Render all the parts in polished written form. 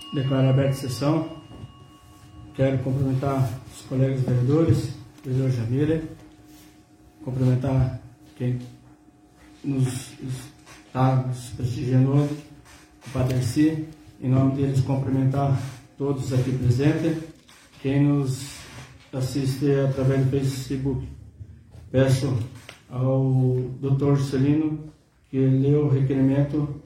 Declaro aberta a sessão. Quero cumprimentar os colegas vereadores, o vereador Jamile, cumprimentar quem nos está nos prestigiando hoje, o Padre Arci, em nome deles cumprimentar todos aqui presentes, quem nos assiste através do Facebook. Peço ao Dr. Celino que lê o requerimento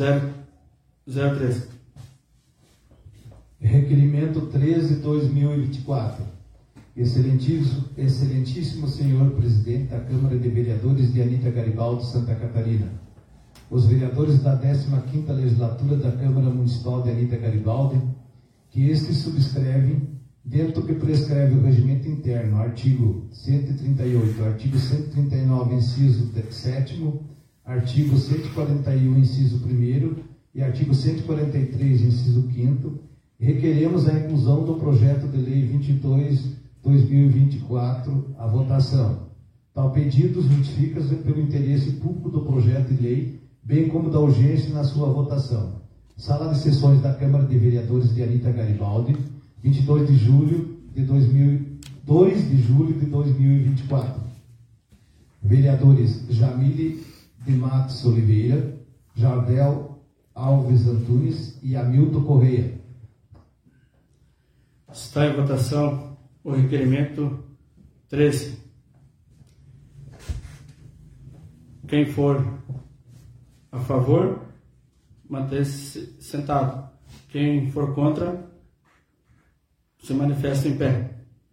013. Requerimento 13/2024. Excelentíssimo senhor presidente da Câmara de Vereadores de Anita Garibaldi, Santa Catarina. Os vereadores da 15ª Legislatura da Câmara Municipal de Anita Garibaldi, que estes subscrevem, dentro do que prescreve o regimento interno, artigo 138, artigo 139, inciso 7º, artigo 141, inciso 1º e artigo 143, inciso 5º, requeremos a inclusão do projeto de lei 22/2024 à votação. Tal pedido justifica-se pelo interesse público do projeto de lei, bem como da urgência na sua votação. Sala de sessões da Câmara de Vereadores de Anita Garibaldi, 2 de julho de 2024. Vereadores Jamile de Matos Oliveira, Jardel Alves Antunes e Hamilton Correia. Está em votação o requerimento 13. Quem for a favor, manter-se sentado. Quem for contra, se manifesta em pé.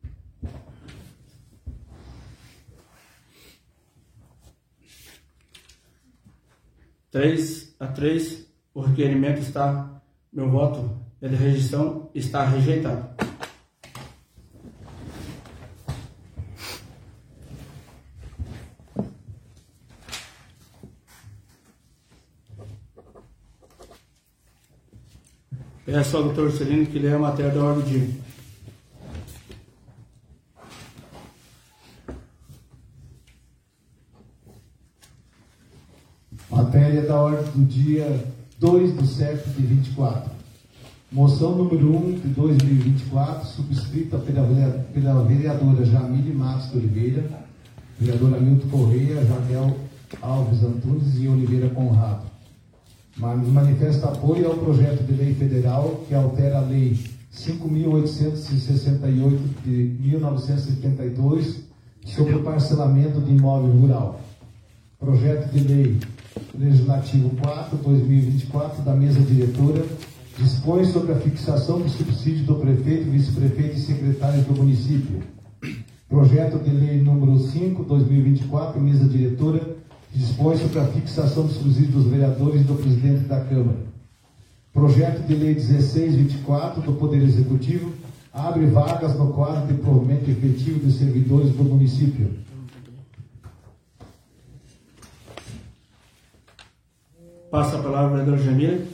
Três a 3, o requerimento está, meu voto é de rejeição, está rejeitado. Peço ao Dr. Celino que leia a matéria da ordem do dia. Matéria da ordem do dia 2/7/24. Moção número 1 de 2024, subscrita pela vereadora Jamile Matos de Oliveira, vereador Hamilton Correia, Jardel Alves Antunes e Oliveira Conrado. Manifesta apoio ao projeto de lei federal que altera a Lei 5.868 de 1972 sobre o parcelamento de imóvel rural. Projeto de Lei Legislativo 4/2024 da Mesa Diretora dispõe sobre a fixação do subsídio do prefeito, vice-prefeito e secretários do município. Projeto de Lei número 5/2024, Mesa Diretora, que dispõe sobre a fixação do subsídio dos vereadores e do presidente da Câmara. Projeto de Lei 16/24 do Poder Executivo abre vagas no quadro de provimento efetivo dos servidores do município. Passa a palavra ao vereador Jamile.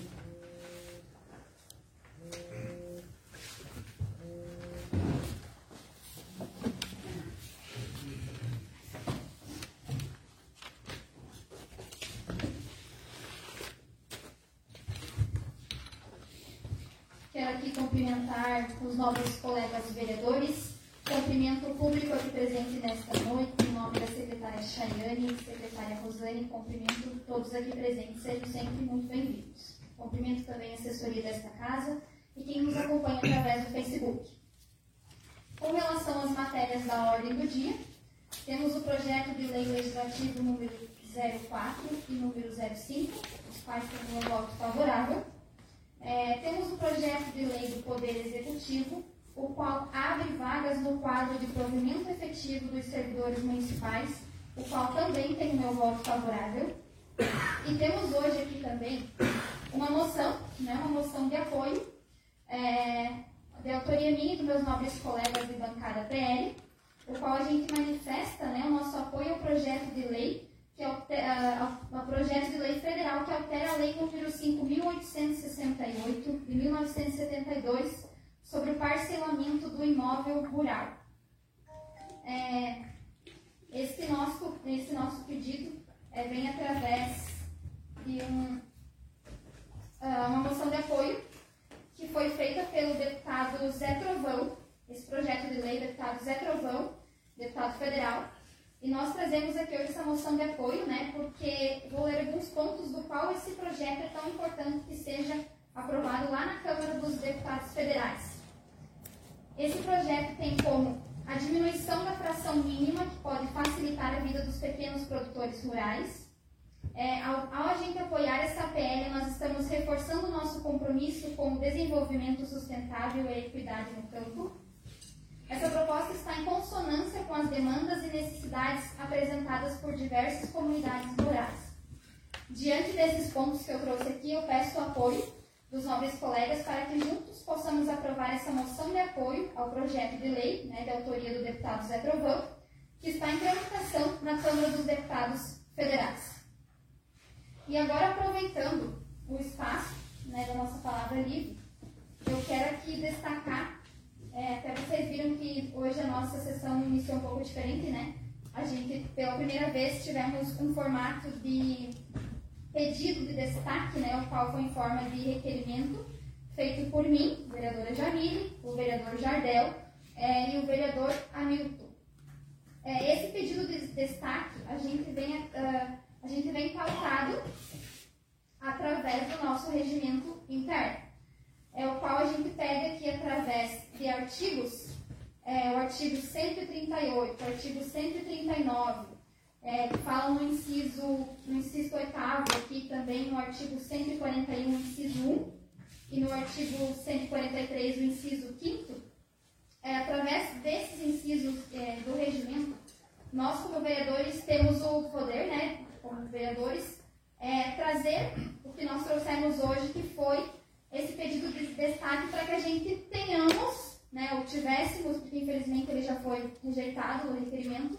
Quero aqui cumprimentar os nobres colegas vereadores, cumprimento o público aqui presente nesta noite, em nome da secretária Chayane e secretária Rosane, cumprimento todos aqui presentes, sejam sempre muito bem-vindos. Cumprimento também a assessoria desta casa e quem nos acompanha através do Facebook. Com relação às matérias da ordem do dia, temos o projeto de lei legislativo número 04 e número 05, os quais têm um voto favorável. Temos o projeto de lei do Poder Executivo, o qual abre vagas no quadro de provimento efetivo dos servidores municipais, o qual também tem o meu voto favorável. E temos hoje aqui também uma moção, uma moção de apoio, de autoria minha e dos meus nobres colegas de bancada PL, o qual a gente manifesta o nosso apoio ao projeto de lei, que é o projeto de lei federal que altera a lei número 5.868 de 1972 sobre o parcelamento do imóvel rural. Esse nosso pedido vem através de uma moção de apoio que foi deputado Zé Trovão, esse projeto de lei, deputado Zé Trovão, deputado federal. E nós trazemos aqui hoje essa moção de apoio, né, porque vou ler alguns pontos do qual esse projeto é tão importante que seja aprovado lá na Câmara dos Deputados Federais. Esse projeto tem como a diminuição da fração mínima, que pode facilitar a vida dos pequenos produtores rurais. Ao a gente apoiar essa PL, nós estamos reforçando o nosso compromisso com o desenvolvimento sustentável e a equidade no campo. Essa proposta está em consonância com as demandas e necessidades apresentadas por diversas comunidades rurais. Diante desses pontos que eu trouxe aqui, eu peço o apoio dos nobres colegas para que juntos possamos aprovar essa moção de apoio ao projeto de lei, né, de autoria do deputado Zé Trovão, que está em tramitação na Câmara dos Deputados Federais. E agora, aproveitando o espaço, né, da nossa palavra livre, eu quero aqui destacar, até vocês viram que hoje a nossa sessão iniciou um pouco diferente, né? A gente, pela primeira vez, tivemos um formato de pedido de destaque, né, o qual foi em forma de requerimento, feito por mim, a vereadora Jamile, o vereador Jardel e o vereador Hamilton. Esse pedido de destaque, a gente vem pautado através do nosso regimento interno, o qual a gente pede aqui através de artigos, o artigo 138, o artigo 139, que falam no inciso 8º, aqui também no artigo 141, inciso 1, e no artigo 143, o inciso 5º, através desses incisos do regimento, nós como vereadores temos o poder, né, como vereadores, trazer o que nós trouxemos hoje, que foi esse pedido de destaque para que a gente tenhamos, né, ou tivéssemos, porque infelizmente ele já foi rejeitado no requerimento,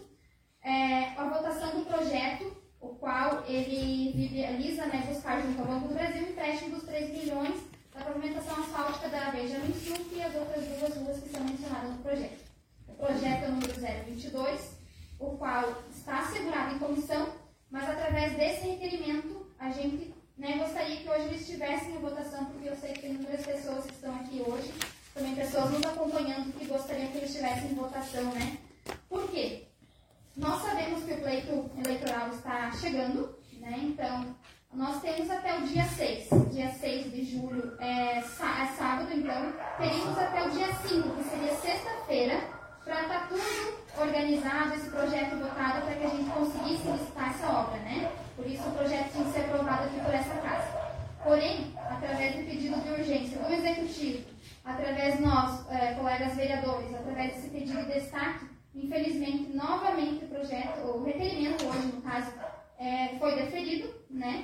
a votação do projeto, o qual ele viabiliza, né, buscar junto ao Banco do Brasil um empréstimo dos 3 milhões da pavimentação asfáltica da Benjamin Sul e as outras 2 ruas que são mencionadas no projeto. O projeto é o número 022, o qual está assegurado em comissão, mas através desse requerimento a gente, né, gostaria que hoje eles estivessem em votação, porque eu sei que tem muitas pessoas que estão aqui hoje, também pessoas nos acompanhando que gostariam que eles estivessem em votação, né? Por quê? Nós sabemos que o pleito eleitoral está chegando, né? Então, nós temos até o dia 6 de julho, sábado, então, teríamos até o dia 5, que seria sexta-feira, para estar tudo organizado, esse projeto votado, para que a gente conseguisse licitar essa obra, né? Por isso o projeto tinha que ser aprovado aqui por essa casa. Porém, através do pedido de urgência do Executivo, através de nós, colegas vereadores, através desse pedido de destaque, infelizmente, novamente o requerimento hoje, no caso, foi deferido, né?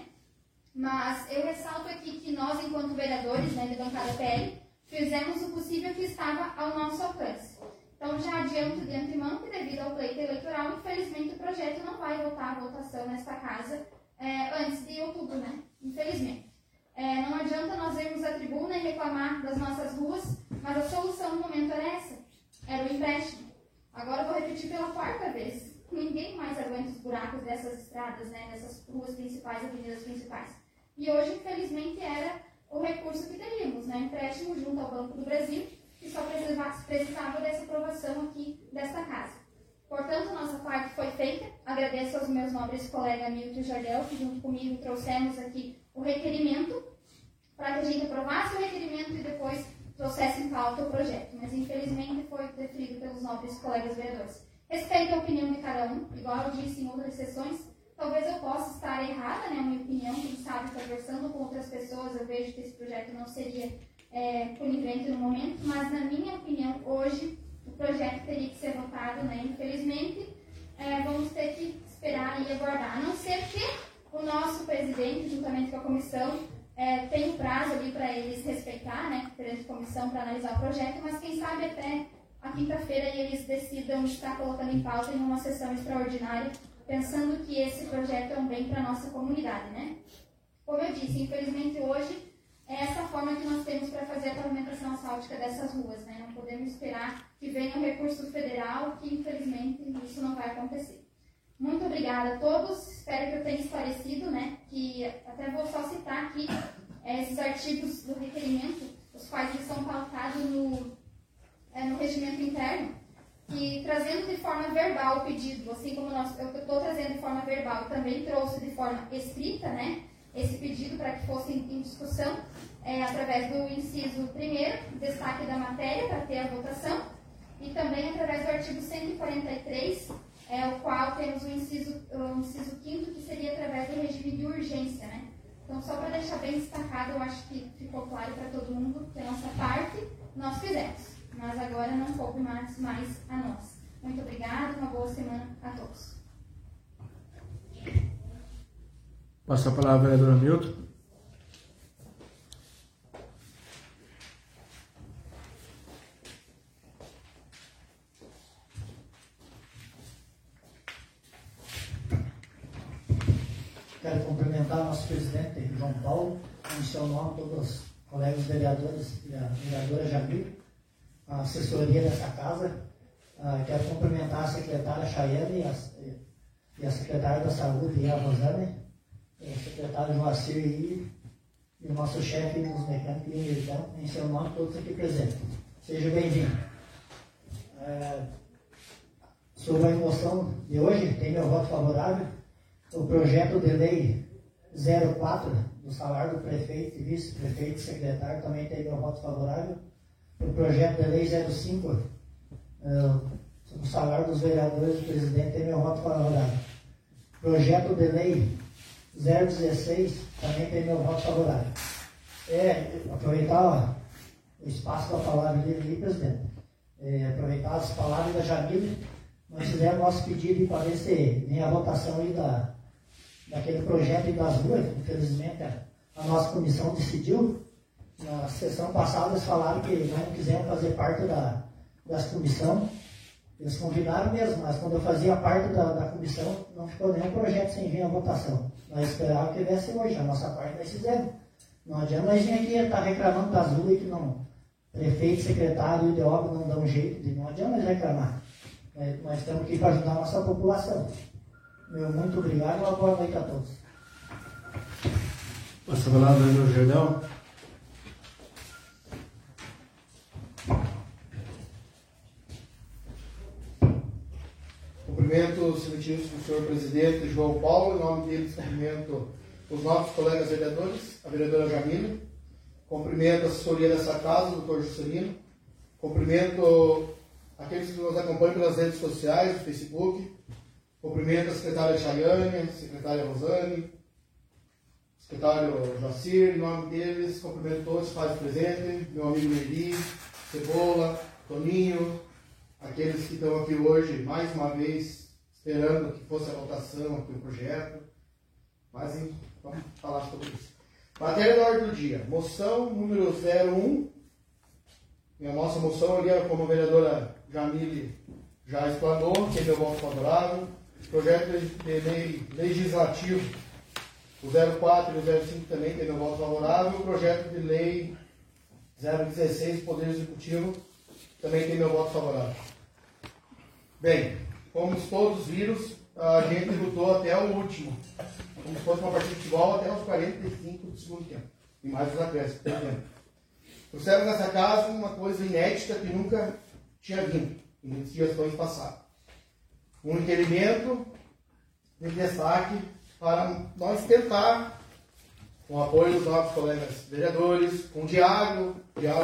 Mas eu ressalto aqui que nós, enquanto vereadores, né, de bancada PL, fizemos o possível que estava ao nosso alcance. Então, já adianto de antemão que, devido ao pleito eleitoral, infelizmente o projeto não vai voltar à votação nesta casa antes de outubro, né? Infelizmente. Não adianta nós irmos à tribuna e reclamar das nossas ruas, mas a solução no momento era essa, era o empréstimo. Agora eu vou repetir pela 4ª vez. Ninguém mais aguenta os buracos dessas estradas, né, dessas ruas principais, avenidas principais. E hoje, infelizmente, era o recurso que teríamos, né, empréstimo junto ao Banco do Brasil, que só precisava dessa aprovação aqui desta casa. Portanto, nossa parte foi feita. Agradeço aos meus nobres colegas Hamilton e Jardel, que junto comigo trouxemos aqui o requerimento, para que a gente aprovasse o requerimento e depois trouxesse em pauta o projeto. Mas, infelizmente, foi deferido pelos nobres colegas vereadores. Respeito a opinião de cada um, igual eu disse em outras sessões, talvez eu possa estar errada, né, a minha opinião, quem sabe, conversando com outras pessoas, eu vejo que esse projeto não seria conivente no momento, mas na minha opinião, hoje, o projeto teria que ser votado, né, infelizmente, vamos ter que esperar e aguardar, a não ser que o nosso presidente, juntamente com a comissão, tem um prazo ali para eles respeitar, né, perante a comissão para analisar o projeto, mas quem sabe até a quinta-feira eles decidam estar colocando em pauta em uma sessão extraordinária, pensando que esse projeto é um bem para a nossa comunidade, né? Como eu disse, infelizmente hoje é essa forma que nós temos para fazer a pavimentação asfáltica dessas ruas, né? Não podemos esperar que venha um recurso federal, que infelizmente isso não vai acontecer. Muito obrigada a todos, espero que eu tenha esclarecido, né? Que até vou só citar aqui esses artigos do requerimento, os quais eles são pautados no regimento interno, que trazendo de forma verbal o pedido, assim como eu estou trazendo de forma verbal, também trouxe de forma escrita, né, esse pedido para que fosse em discussão, através do inciso 1º, destaque da matéria para ter a votação, e também através do artigo 143, o qual temos o inciso 5º, que seria através do regime de urgência, né. Então, só para deixar bem destacado, eu acho que ficou claro para todo mundo que a nossa parte nós fizemos, mas agora não coube mais a nós. Muito obrigada, uma boa semana a todos. Passa a palavra à vereadora Milton. Quero cumprimentar nosso presidente, João Paulo, em seu nome, todos os colegas vereadores e a vereadora Jamile, a assessoria dessa casa. Quero cumprimentar a secretária Chayane e a secretária da Saúde, a Rosane, o secretário Joacir e o nosso chefe dos mecânicos e então, em seu nome, todos aqui presentes. Seja bem-vindo. Sobre a emoção de hoje, tem meu voto favorável. O projeto de lei 04 do salário do prefeito e vice-prefeito e secretário também tem meu voto favorável. O projeto de lei 05 do salário dos vereadores e do presidente tem meu voto favorável. O projeto de lei 016 também tem meu voto favorável. Aproveitar o espaço para falar ali, presidente. Aproveitar as palavras da Jamile. Nós fizemos nosso pedido para ver se vem a votação aí daquele projeto e das ruas. Infelizmente, a nossa comissão decidiu. Na sessão passada, eles falaram que nós não quisemos fazer parte das comissões. Eles convidaram mesmo, mas quando eu fazia parte da comissão, não ficou nenhum projeto sem vir a votação. Nós esperávamos que viesse hoje, a nossa parte nós fizemos. Não adianta nós vir aqui estar reclamando das ruas que não, prefeito, secretário e de obra não dão jeito, não adianta nós reclamar. Nós estamos aqui para ajudar a nossa população. Muito obrigado e uma boa noite a todos. Passa a palavra ao Jordão. Cumprimento os sentidos do senhor presidente João Paulo, em nome dele cumprimento os nossos colegas vereadores, a vereadora Jamile, cumprimento a assessoria dessa casa, o doutor Juscelino, cumprimento aqueles que nos acompanham pelas redes sociais, no Facebook, cumprimento a secretária Chayane, a secretária Rosane, o secretário Joacir, em nome deles, cumprimento todos os pais presentes, meu amigo Meri, Cebola, Toninho, aqueles que estão aqui hoje, mais uma vez, esperando que fosse a votação aqui do projeto. Mas vamos falar sobre isso. Matéria da ordem do dia. Moção número 01. E a nossa moção ali, como a vereadora Jamile já explanou, que é meu voto favorável. Projeto de lei legislativo, o 04 e o 05 também tem meu voto favorável. O projeto de lei 016, Poder Executivo, também tem meu voto favorável. Bem, como todos viram, a gente lutou até o último. Como se fosse uma partida de futebol, até os 45 do segundo tempo. E mais os acréscimos, por exemplo. Trouxeram nessa casa uma coisa inédita que nunca tinha vindo em gestões passadas. Um requerimento de destaque para nós tentar, com o apoio dos nossos colegas vereadores, com diálogo,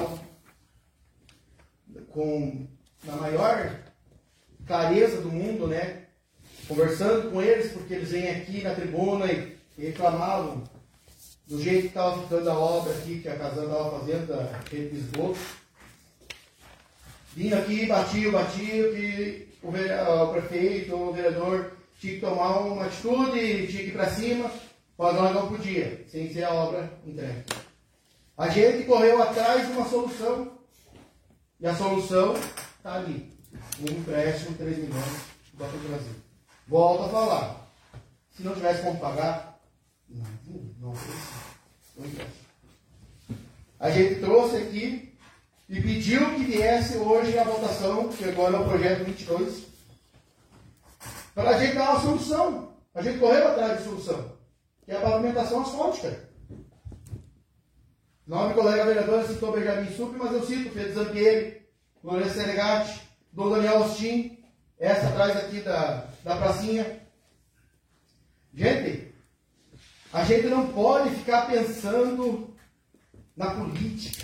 na maior clareza do mundo, né? Conversando com eles, porque eles vêm aqui na tribuna e reclamavam do jeito que estava ficando a obra aqui, que a Casan estava fazendo, da rede de esgoto. Vinha aqui, batia, que o prefeito, o vereador tinha que tomar uma atitude, tinha que ir para cima, mas nós não podia, sem ser a obra entregue. A gente correu atrás de uma solução, e a solução está ali. Um empréstimo de 3 milhões do Banco do Brasil. Volto a falar. Se não tivesse como pagar, não empréstimo. A gente trouxe aqui e pediu que viesse hoje a votação, que agora é o projeto 22, para a gente dar uma solução. A gente correu atrás de solução, que é a pavimentação asfáltica. O nome do colega vereador citou Benjamin Sucre, mas eu cito Pedro Zampieri, Lourenço Senegatti, Dom Daniel Austin, essa atrás aqui da pracinha. Gente, a gente não pode ficar pensando na política,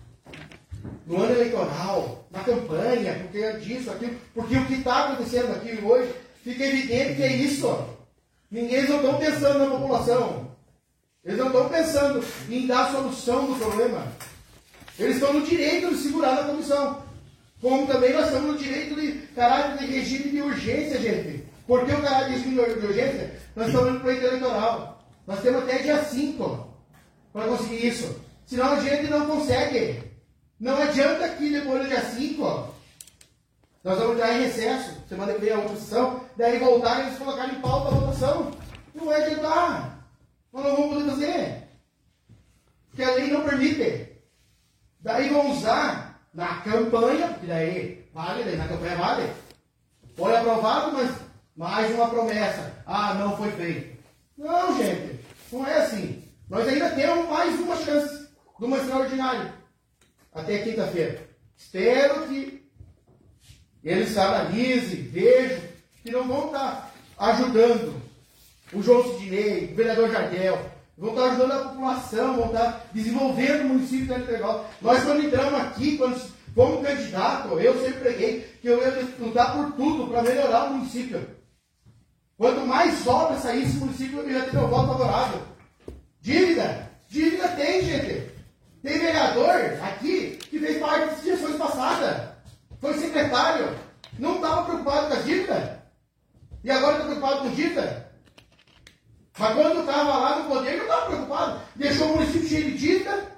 no ano eleitoral, na campanha, porque é disso, aquilo, porque o que está acontecendo aqui hoje, fica evidente que é isso. Eles não estão pensando na população. Eles não estão pensando em dar a solução do problema. Eles estão no direito de segurar na comissão. Como também nós estamos no direito de caráter de regime de urgência, gente. Por que o caráter de regime de urgência? Nós estamos no pleito eleitoral. Nós temos até dia 5 para conseguir isso. Senão a gente não consegue. Não adianta que depois do dia 5, nós vamos entrar em recesso. Semana que vem a outra sessão. Daí voltar e eles colocarem em pauta a votação. Não vai adiantar. Nós não vamos poder fazer. Porque a lei não permite. Daí vão usar na campanha, porque daí vale, daí na campanha vale. Foi aprovado, mas mais uma promessa. Ah, não foi feito. Não, gente, não é assim. Nós ainda temos mais uma chance de uma extraordinária. Até quinta-feira. Espero que eles analisem, vejam, que não vão estar ajudando o João Sidney, o vereador Jardel, vão estar ajudando a população, vão estar desenvolvendo o município da Legal. Nós, quando entramos aqui, quando fomos candidato, eu sempre preguei que eu ia lutar por tudo para melhorar o município. Quanto mais obras saísse do município, eu ia ter meu voto favorável. Dívida? Dívida tem, gente. Tem vereador aqui que fez parte das gestões passadas. Foi secretário. Não estava preocupado com as dívidas. E agora está preocupado com dívida. Mas quando estava lá no poder, não estava preocupado. Deixou o município cheio de dívida.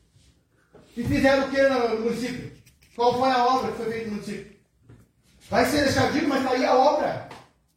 E fizeram o que no município? Qual foi a obra que foi feita no município? Vai ser deixado dívida, mas está aí a obra.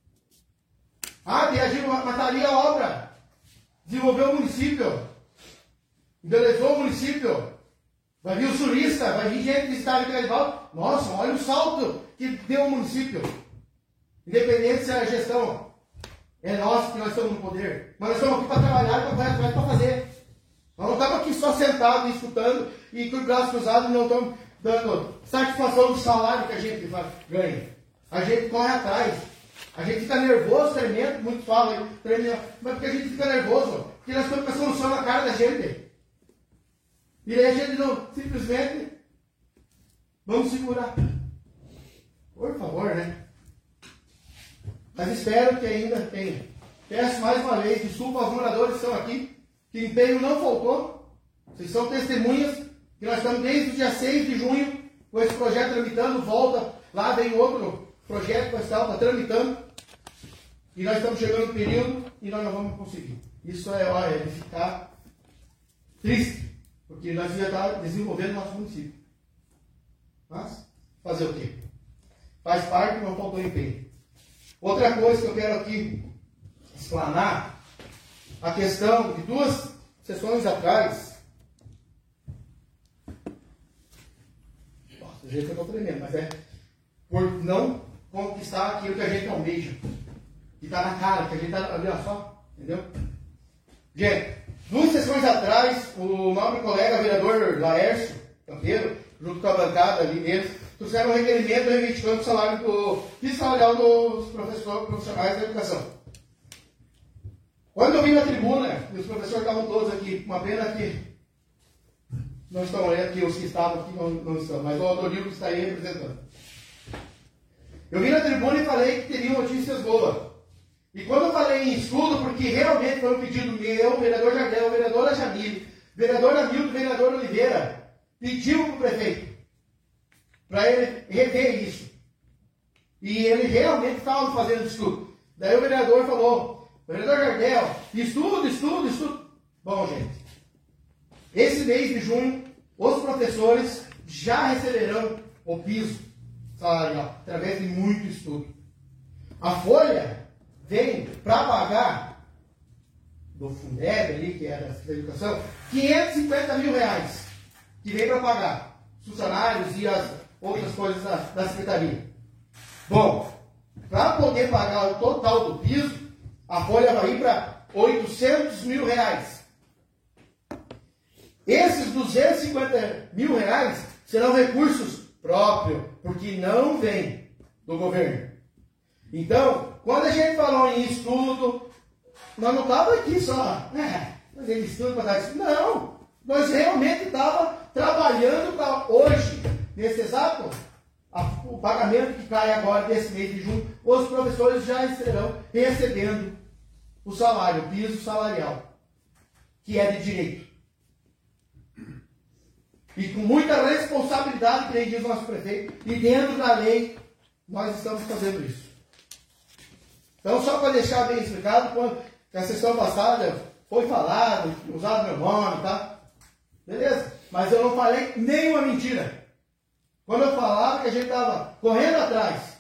Ah, tem a dívida, mas está ali a obra. Desenvolveu o município. Embelezou o município. Vai vir o turista, vai vir gente visitar aqui na Garibaldi. Nossa, olha o salto que deu o município. Independente se a gestão é nossa, que nós estamos no poder. Mas nós estamos aqui para trabalhar, para correr atrás, para fazer. Nós não estamos aqui só sentados, escutando e com os braços cruzados e não estamos dando satisfação do salário que a gente ganha. A gente corre atrás. A gente fica nervoso, tremendo, muitos falam aí, tremendo. Mas porque a gente fica nervoso? Porque nós estamos com a solução na cara da gente. E aí a gente não, simplesmente, vamos segurar. Por favor, né? Mas espero que ainda tenha. Peço mais uma vez, desculpa aos moradores que estão aqui, que empenho não faltou. Vocês são testemunhas que nós estamos desde o dia 6 de junho com esse projeto tramitando, volta, lá vem outro projeto que está tramitando. E nós estamos chegando no período e nós não vamos conseguir. Isso é hora de ficar triste. Porque nós já estamos desenvolvendo nosso município. Mas, fazer o quê? Faz parte, não faltou empenho. Outra coisa que eu quero aqui explanar, a questão de 2 sessões atrás. Nossa, do jeito que eu estou tremendo, mas é por não conquistar aquilo que a gente almeja. Que está na cara, que a gente está ali, ó, só, entendeu? Gente, 2 sessões atrás, o nobre colega vereador Laércio Campeiro, junto com a bancada ali deles, trouxeram um requerimento reivindicando o salário do fiscal dos profissionais da educação. Quando eu vim na tribuna, e os professores estavam todos aqui, uma pena que não estão aqui, os que estavam aqui não estão, mas o Adolino está aí representando. Eu vim na tribuna e falei que teriam notícias boas. E quando eu falei em estudo, porque realmente foi um pedido meu, o vereador Jardel, o vereador Jamile, o vereador Hamilton, o vereador Oliveira, pediu para o prefeito, para ele rever isso. E ele realmente estava fazendo estudo. Daí o vereador falou, vereador Jardel, estudo. Bom, gente, esse mês de junho, os professores já receberão o piso salarial, através de muito estudo. A folha vem para pagar do Fundeb ali, que é da educação, 550 mil reais, que vem para pagar os funcionários e as outras coisas da secretaria. Bom, para poder pagar o total do piso, a folha vai ir para 800 mil reais. Esses 250 mil reais serão recursos próprio, porque não vem do governo. Então, quando a gente falou em estudo, nós não estávamos aqui só, fazendo estudo para dar isso. Não, nós realmente estávamos trabalhando para hoje, nesse exato, o pagamento que cai agora desse mês de junho, os professores já estarão recebendo o salário, o piso salarial, que é de direito. E com muita responsabilidade, que nem diz o nosso prefeito, e dentro da lei, nós estamos fazendo isso. Então, só para deixar bem explicado, quando na sessão passada foi falado, usado meu nome, tá? Beleza? Mas eu não falei nenhuma mentira. Quando eu falava que a gente estava correndo atrás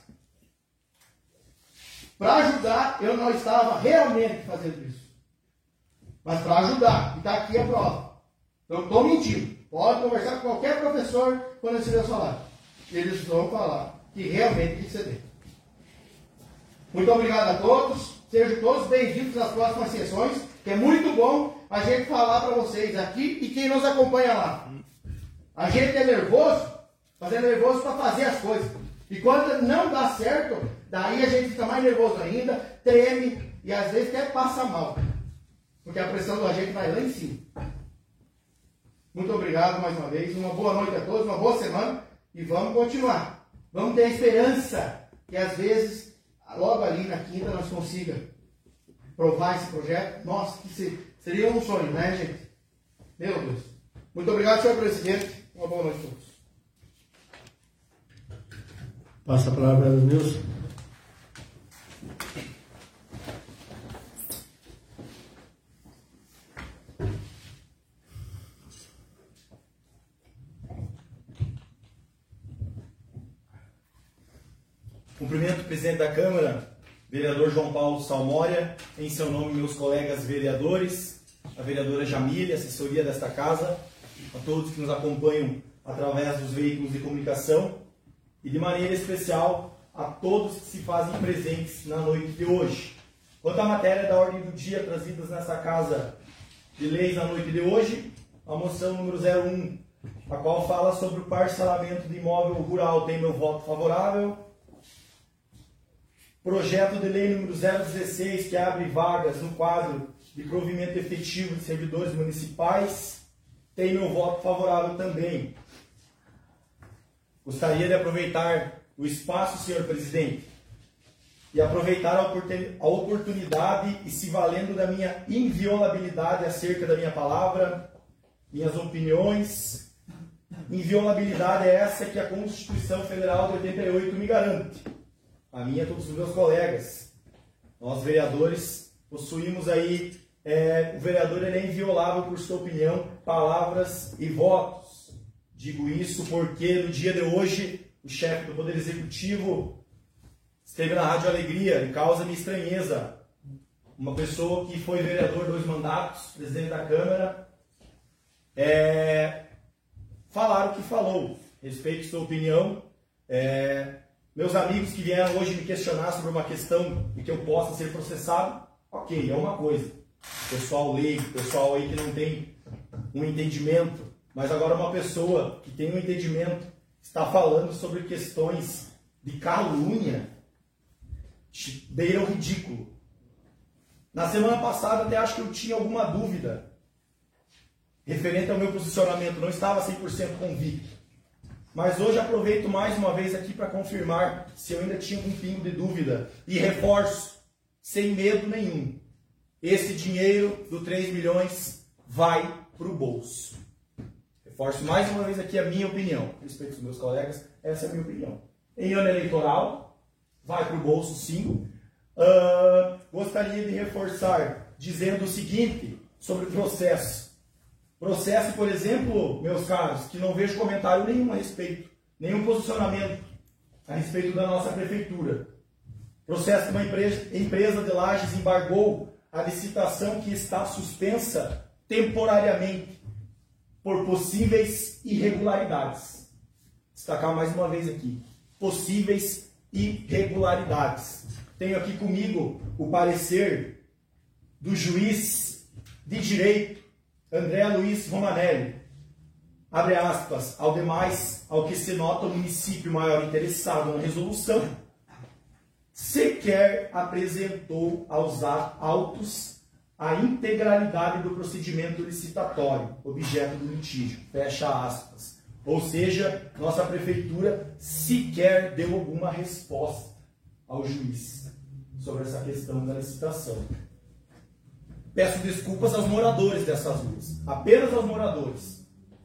para ajudar, eu não estava realmente fazendo isso. Mas para ajudar, e está aqui a prova. Eu não estou mentindo. Pode conversar com qualquer professor quando receber o salário. Eles vão falar que realmente tem que ceder. Muito obrigado a todos. Sejam todos bem-vindos às próximas sessões, que é muito bom a gente falar para vocês aqui e quem nos acompanha lá. A gente é nervoso, mas é nervoso para fazer as coisas. E quando não dá certo, daí a gente fica mais nervoso ainda, treme e às vezes até passa mal. Porque a pressão da gente vai lá em cima. Muito obrigado mais uma vez. Uma boa noite a todos, uma boa semana. E vamos continuar. Vamos ter esperança que às vezes, logo ali na quinta, nós consigamos provar esse projeto. Nossa, que seria um sonho, né, gente? Meu Deus. Muito obrigado, senhor presidente. Uma boa noite a todos. Passa a palavra para o Nilson. Cumprimento o presidente da Câmara, vereador João Paulo Salmória, em seu nome meus colegas vereadores, a vereadora Jamília, assessoria desta casa, a todos que nos acompanham através dos veículos de comunicação e de maneira especial a todos que se fazem presentes na noite de hoje. Quanto à matéria da ordem do dia trazidas nessa casa de leis na noite de hoje, a moção número 01, a qual fala sobre o parcelamento de imóvel rural, tem meu voto favorável. Projeto de lei número 016, que abre vagas no quadro de provimento efetivo de servidores municipais, tem meu voto favorável também. Gostaria de aproveitar o espaço, senhor presidente, e aproveitar a oportunidade e se valendo da minha inviolabilidade acerca da minha palavra, minhas opiniões. Inviolabilidade é essa que a Constituição Federal de 88 me garante. A minha e todos os meus colegas. Nós, vereadores, possuímos aí, o vereador ele é inviolável por sua opinião, palavras e votos. Digo isso porque no dia de hoje, o chefe do Poder Executivo esteve na Rádio Alegria e causa-me estranheza. Uma pessoa que foi vereador 2 mandatos, presidente da Câmara, falar o que falou. Respeito sua opinião. Meus amigos que vieram hoje me questionar sobre uma questão de que eu possa ser processado, ok, é uma coisa. Pessoal leigo, pessoal aí que não tem um entendimento, mas agora uma pessoa que tem um entendimento está falando sobre questões de calúnia, beira o ridículo. Na semana passada até acho que eu tinha alguma dúvida referente ao meu posicionamento, não estava 100% convicto. Mas hoje aproveito mais uma vez aqui para confirmar se eu ainda tinha um pingo de dúvida e reforço, sem medo nenhum, esse dinheiro do 3 milhões vai para o bolso. Reforço mais uma vez aqui a minha opinião, respeito aos meus colegas, essa é a minha opinião. Em ano eleitoral, vai para o bolso sim. Gostaria de reforçar dizendo o seguinte sobre o processo. Processo, por exemplo, meus caros, que não vejo comentário nenhum a respeito, nenhum posicionamento a respeito da nossa prefeitura. Processo que uma empresa de Lages embargou a licitação que está suspensa temporariamente por possíveis irregularidades. Destacar mais uma vez aqui, possíveis irregularidades. Tenho aqui comigo o parecer do juiz de direito, André Luiz Romanelli, abre aspas, ao que se nota o município maior interessado na resolução, sequer apresentou aos autos a integralidade do procedimento licitatório, objeto do litígio, fecha aspas. Ou seja, nossa prefeitura sequer deu alguma resposta ao juiz sobre essa questão da licitação. Peço desculpas aos moradores dessas ruas, apenas aos moradores.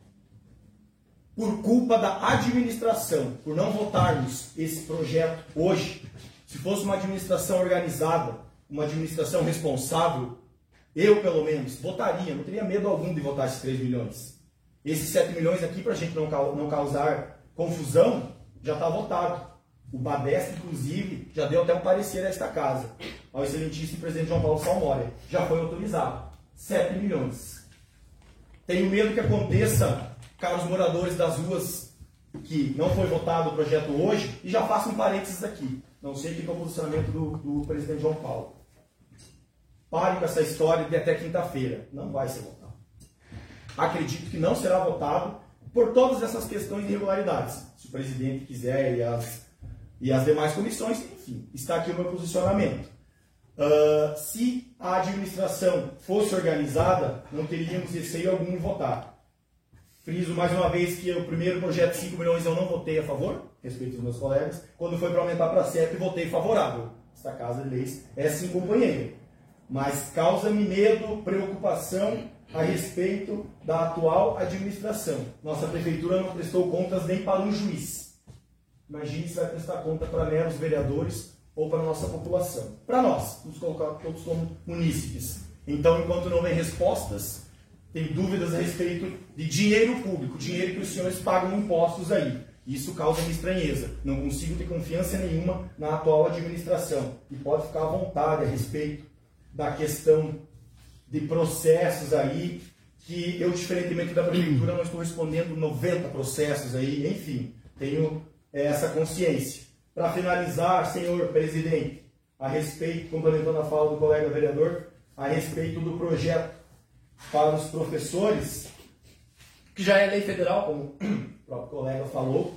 Por culpa da administração, por não votarmos esse projeto hoje, se fosse uma administração organizada, uma administração responsável, eu, pelo menos, votaria, não teria medo algum de votar esses 3 milhões. Esses 7 milhões aqui, para a gente não causar confusão, já está votado. O Badesp, inclusive, já deu até um parecer a esta casa, ao excelentíssimo presidente João Paulo Salmória. Já foi autorizado. 7 milhões. Tenho medo que aconteça, caros moradores das ruas, que não foi votado o projeto hoje, e já faço um parênteses aqui. Não sei o que é o posicionamento do presidente João Paulo. Pare com essa história de até quinta-feira. Não vai ser votado. Acredito que não será votado por todas essas questões de irregularidades. Se o presidente quiser e as demais comissões, enfim, está aqui o meu posicionamento. Se a administração fosse organizada, não teríamos receio algum em votar. Friso mais uma vez que o primeiro projeto de 5 milhões eu não votei a favor, respeito aos meus colegas. Quando foi para aumentar para 7, votei favorável. Esta Casa de Leis é sim companheira. Mas causa-me medo, preocupação a respeito da atual administração. Nossa prefeitura não prestou contas nem para um juiz. Imagine se vai prestar conta para meros vereadores ou para a nossa população. Para nós, nos colocar todos como munícipes. Então, enquanto não vem respostas, tem dúvidas a respeito de dinheiro público, dinheiro que os senhores pagam impostos aí. Isso causa-me estranheza. Não consigo ter confiança nenhuma na atual administração. E pode ficar à vontade a respeito da questão de processos aí, que eu, diferentemente da prefeitura, não estou respondendo 90 processos aí, enfim, tenho essa consciência. Para finalizar, senhor presidente, a respeito, complementando a fala do colega vereador, a respeito do projeto para os professores, que já é lei federal, como o próprio colega falou,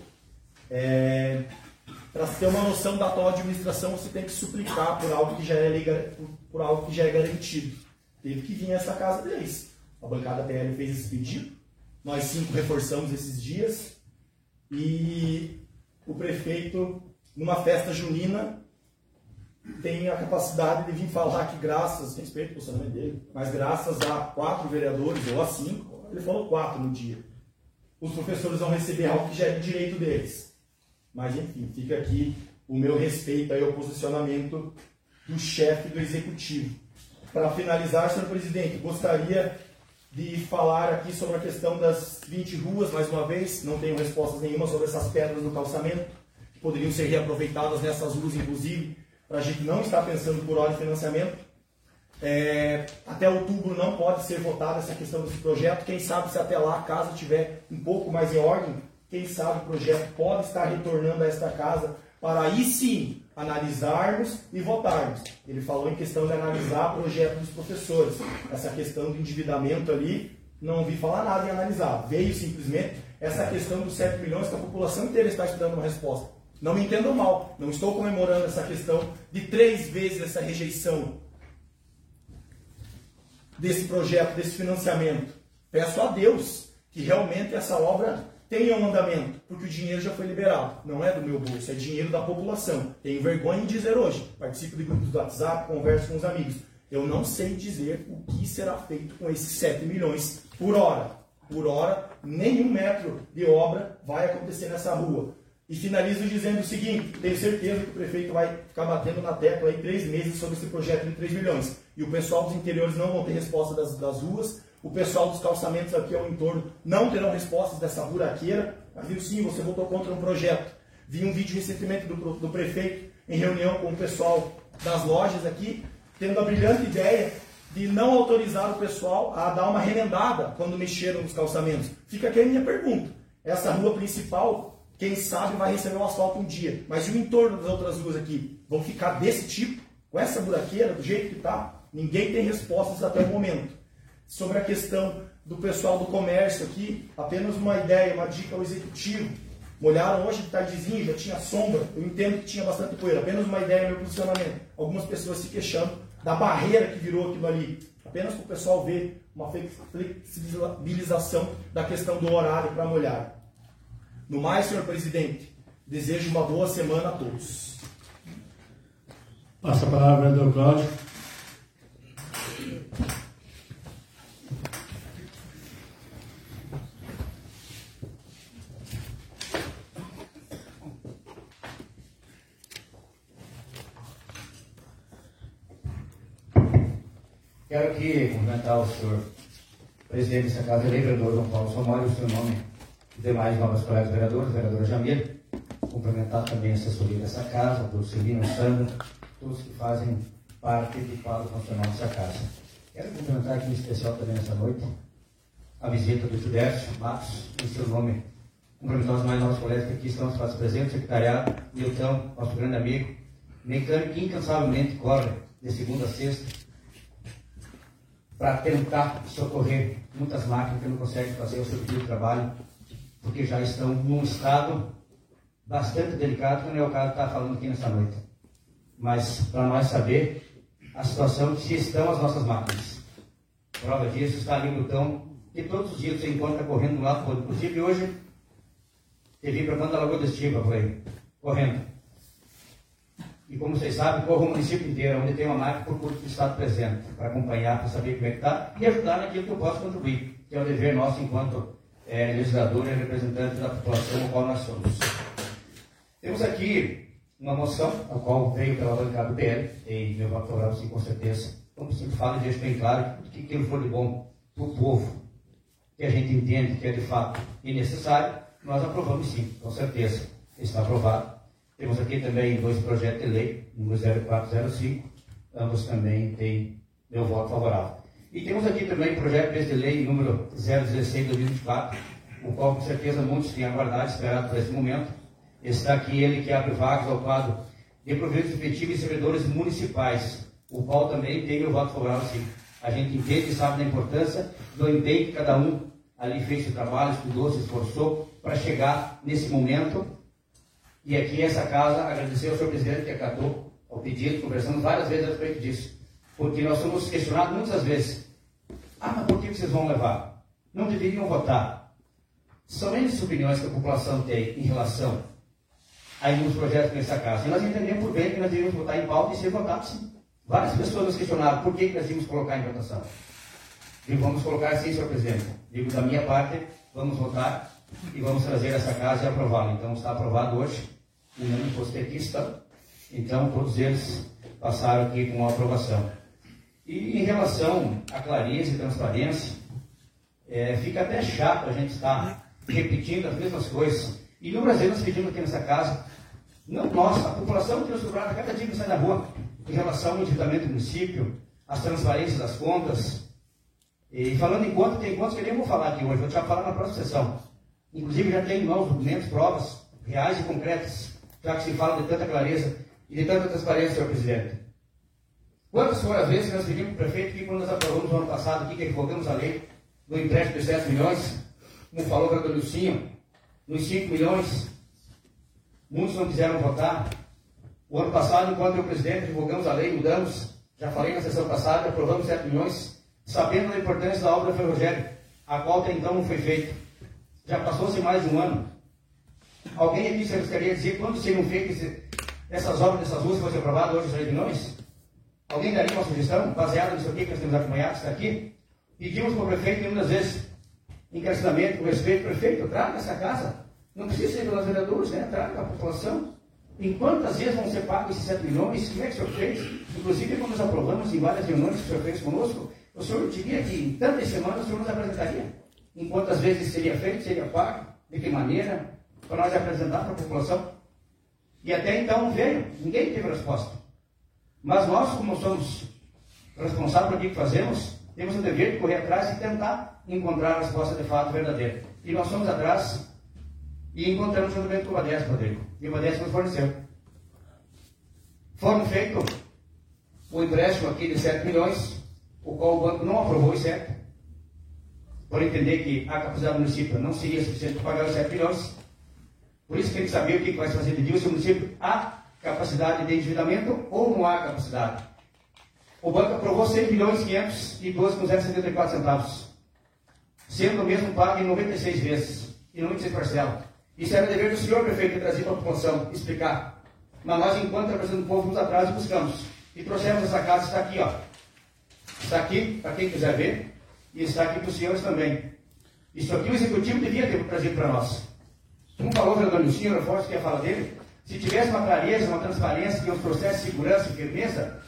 para ter uma noção da atual administração, você tem que suplicar por algo que já é lei, por algo que já é garantido. Teve que vir essa Casa de Leis. A bancada PL fez esse pedido, nós 5 reforçamos esses dias, e o prefeito, numa festa junina, tem a capacidade de vir falar que graças, respeito ao posicionamento dele, mas graças a 4 vereadores, ou a 5, ele falou 4 no dia, os professores vão receber algo que já é direito deles. Mas enfim, fica aqui o meu respeito aí ao posicionamento do chefe do executivo. Para finalizar, senhor presidente, gostaria de falar aqui sobre a questão das 20 ruas, mais uma vez, não tenho respostas nenhuma sobre essas pedras do calçamento, que poderiam ser reaproveitadas nessas ruas, inclusive, para a gente não estar pensando por hora de financiamento. Até outubro não pode ser votada essa questão desse projeto, quem sabe se até lá a casa estiver um pouco mais em ordem, quem sabe o projeto pode estar retornando a esta casa para aí sim analisarmos e votarmos. Ele falou em questão de analisar o projeto dos professores. Essa questão do endividamento ali, não ouvi falar nada em analisar. Veio simplesmente essa questão dos 7 milhões que a população inteira está esperando uma resposta. Não me entendam mal, não estou comemorando essa questão de 3 vezes essa rejeição desse projeto, desse financiamento. Peço a Deus que realmente essa obra tenha um andamento, porque o dinheiro já foi liberado. Não é do meu bolso, é dinheiro da população. Tenho vergonha em dizer hoje. Participo de grupos do WhatsApp, converso com os amigos. Eu não sei dizer o que será feito com esses 7 milhões por hora. Por hora, nenhum metro de obra vai acontecer nessa rua. E finalizo dizendo o seguinte, tenho certeza que o prefeito vai ficar batendo na tecla em 3 meses sobre esse projeto de 3 milhões. E o pessoal dos interiores não vão ter resposta das ruas. O pessoal dos calçamentos aqui ao entorno não terão respostas dessa buraqueira. Mas viu sim, você votou contra um projeto. Vi um vídeo recentemente do prefeito em reunião com o pessoal das lojas aqui, tendo a brilhante ideia de não autorizar o pessoal a dar uma remendada quando mexeram nos calçamentos. Fica aqui a minha pergunta. Essa rua principal, quem sabe vai receber um asfalto um dia. Mas e o entorno das outras ruas aqui? Vão ficar desse tipo? Com essa buraqueira, do jeito que está? Ninguém tem respostas até o momento. Sobre a questão do pessoal do comércio aqui, apenas uma ideia, uma dica ao executivo. Molharam hoje de tardezinho, já tinha sombra, eu entendo que tinha bastante poeira, apenas uma ideia, meu posicionamento. Algumas pessoas se queixando da barreira que virou aquilo ali, apenas para o pessoal ver uma flexibilização da questão do horário para molhar. No mais, senhor presidente, desejo uma boa semana a todos. Passa a palavra ao vereador Cláudio. Quero aqui cumprimentar o senhor presidente dessa casa, vereador João Paulo Somário, o seu nome e demais novos colegas vereadores, vereadora Jamil. Cumprimentar também a assessoria dessa casa, o Celino, o Sandro, todos que fazem parte do quadro funcional dessa casa. Quero cumprimentar aqui em especial também nessa noite a visita do Judércio Matos, em seu nome. Cumprimentar os mais novos colegas que aqui estão se fazendo presentes, o secretariado, Milton, nosso grande amigo, mecânico que incansavelmente corre de segunda a sexta para tentar socorrer muitas máquinas que não conseguem fazer o seu tipo de trabalho, porque já estão num estado bastante delicado, que não é o caso que está falando aqui nesta noite. Mas para nós saber a situação que se estão as nossas máquinas. Prova disso está ali o botão que todos os dias você encontra correndo de um lado para o outro. Inclusive hoje, eu vim para a Lagoa da Estiva por aí, correndo. E como vocês sabem, corro o município inteiro, onde tem uma máquina por curso de estado presente, para acompanhar, para saber como é que está e ajudar naquilo que eu posso contribuir, que é o dever nosso enquanto legislador e representante da população ao qual nós somos. Temos aqui uma moção, a qual veio pela bancada do PL, e meu voto favorável, sim, com certeza. Como sempre falo e deixo bem claro que aquilo for de bom para o povo, que a gente entende que é de fato necessário, nós aprovamos sim, com certeza. Está aprovado. Temos aqui também 2 projetos de lei, número 0405, ambos também têm meu voto favorável. E temos aqui também o projeto de lei número 016/2024, o qual com certeza muitos têm aguardado, esperado por esse momento. Está aqui ele que abre vagas ao quadro de proventos efetivos e servidores municipais, o qual também tem meu voto favorável sim. A gente entende e sabe da importância do empenho que cada um ali fez o trabalho, estudou, se esforçou para chegar nesse momento. E aqui essa casa agradecer ao senhor presidente que acatou ao pedido, conversamos várias vezes a respeito disso, porque nós somos questionados muitas vezes. Mas por que vocês vão levar? Não deveriam votar. São essas opiniões que a população tem em relação a alguns projetos nessa casa. E nós entendemos por bem que nós deveríamos votar em pauta e ser votados sim. Várias pessoas nos questionaram por que nós devíamos colocar em votação. Digo, vamos colocar sim, senhor presidente. Digo, da minha parte, vamos votar e vamos trazer essa casa e aprová-la. Então está aprovado hoje, unânime posteriorista. Então todos eles passaram aqui com a aprovação. E em relação à clareza e transparência, fica até chato a gente estar repetindo as mesmas coisas. E no Brasil nós pedimos aqui nessa casa, não nós, a população que nos cobrava cada dia que sai na rua, em relação ao endividamento do município, as transparências das contas. E falando em conta, tem contas que eu nem vou falar aqui hoje, vou já falar na próxima sessão. Inclusive já tem novos documentos, provas reais e concretas, já que se fala de tanta clareza e de tanta transparência, senhor presidente. Quantas foram as vezes que nós pedimos para o prefeito que quando nós aprovamos no ano passado aqui, que revogamos a lei do empréstimo de 7 milhões, como falou o vereador Lucinho, nos 5 milhões, muitos não quiseram votar. O ano passado, enquanto eu presidente, revogamos a lei, mudamos, já falei na sessão passada, aprovamos 7 milhões, sabendo da importância da obra ferroviária, a qual até então não foi feita. Já passou-se mais de um ano. Alguém aqui gostaria de dizer quando seriam feitas essas obras dessas ruas que foram aprovadas hoje, 6 milhões? Alguém daria uma sugestão, baseada nisso aqui que nós temos acompanhado, está aqui? Pedimos para o prefeito, muitas vezes, encarecidamente, com respeito, prefeito, traga essa casa. Não precisa ser pelos vereadores, né? Traga a população. Em quantas vezes vão ser pagos esses 7 milhões? Como é que o senhor fez? Inclusive, quando nós aprovamos em várias reuniões que o senhor fez conosco, o senhor diria que em tantas semanas o senhor nos apresentaria. Em quantas vezes seria feito, seria pago, de que maneira, para nós apresentar para a população. E até então não veio, ninguém teve resposta. Mas nós, como somos responsáveis por aquilo que fazemos, temos o dever de correr atrás e tentar encontrar a resposta de fato verdadeira. E nós fomos atrás e encontramos juntamente com o Badesco, Rodrigo. E o Badesco nos forneceu. Foram feito o empréstimo aqui de 7 milhões, o qual o banco não aprovou, certo? por entender que a capacidade do município não seria suficiente para pagar os 7 milhões. Por isso tem que saber o que vai se fazer de dia, se o município há capacidade de endividamento ou não há capacidade. O banco aprovou 100 milhões 512 com 0,74 centavos, sendo o mesmo pago em 96 vezes e não em 100 parcelas. Isso era dever do senhor prefeito trazer para a população, explicar. Mas nós, enquanto representante do povo, fomos atrás e buscamos. E trouxemos essa casa, está aqui, ó. Está aqui, para quem quiser ver, e está aqui para os senhores também. Isso aqui o executivo devia ter trazido para nós. Como falou o vereador Nilcinho, eu reforço que a fala dele, se tivesse uma clareza, uma transparência, que os processos de segurança e firmeza,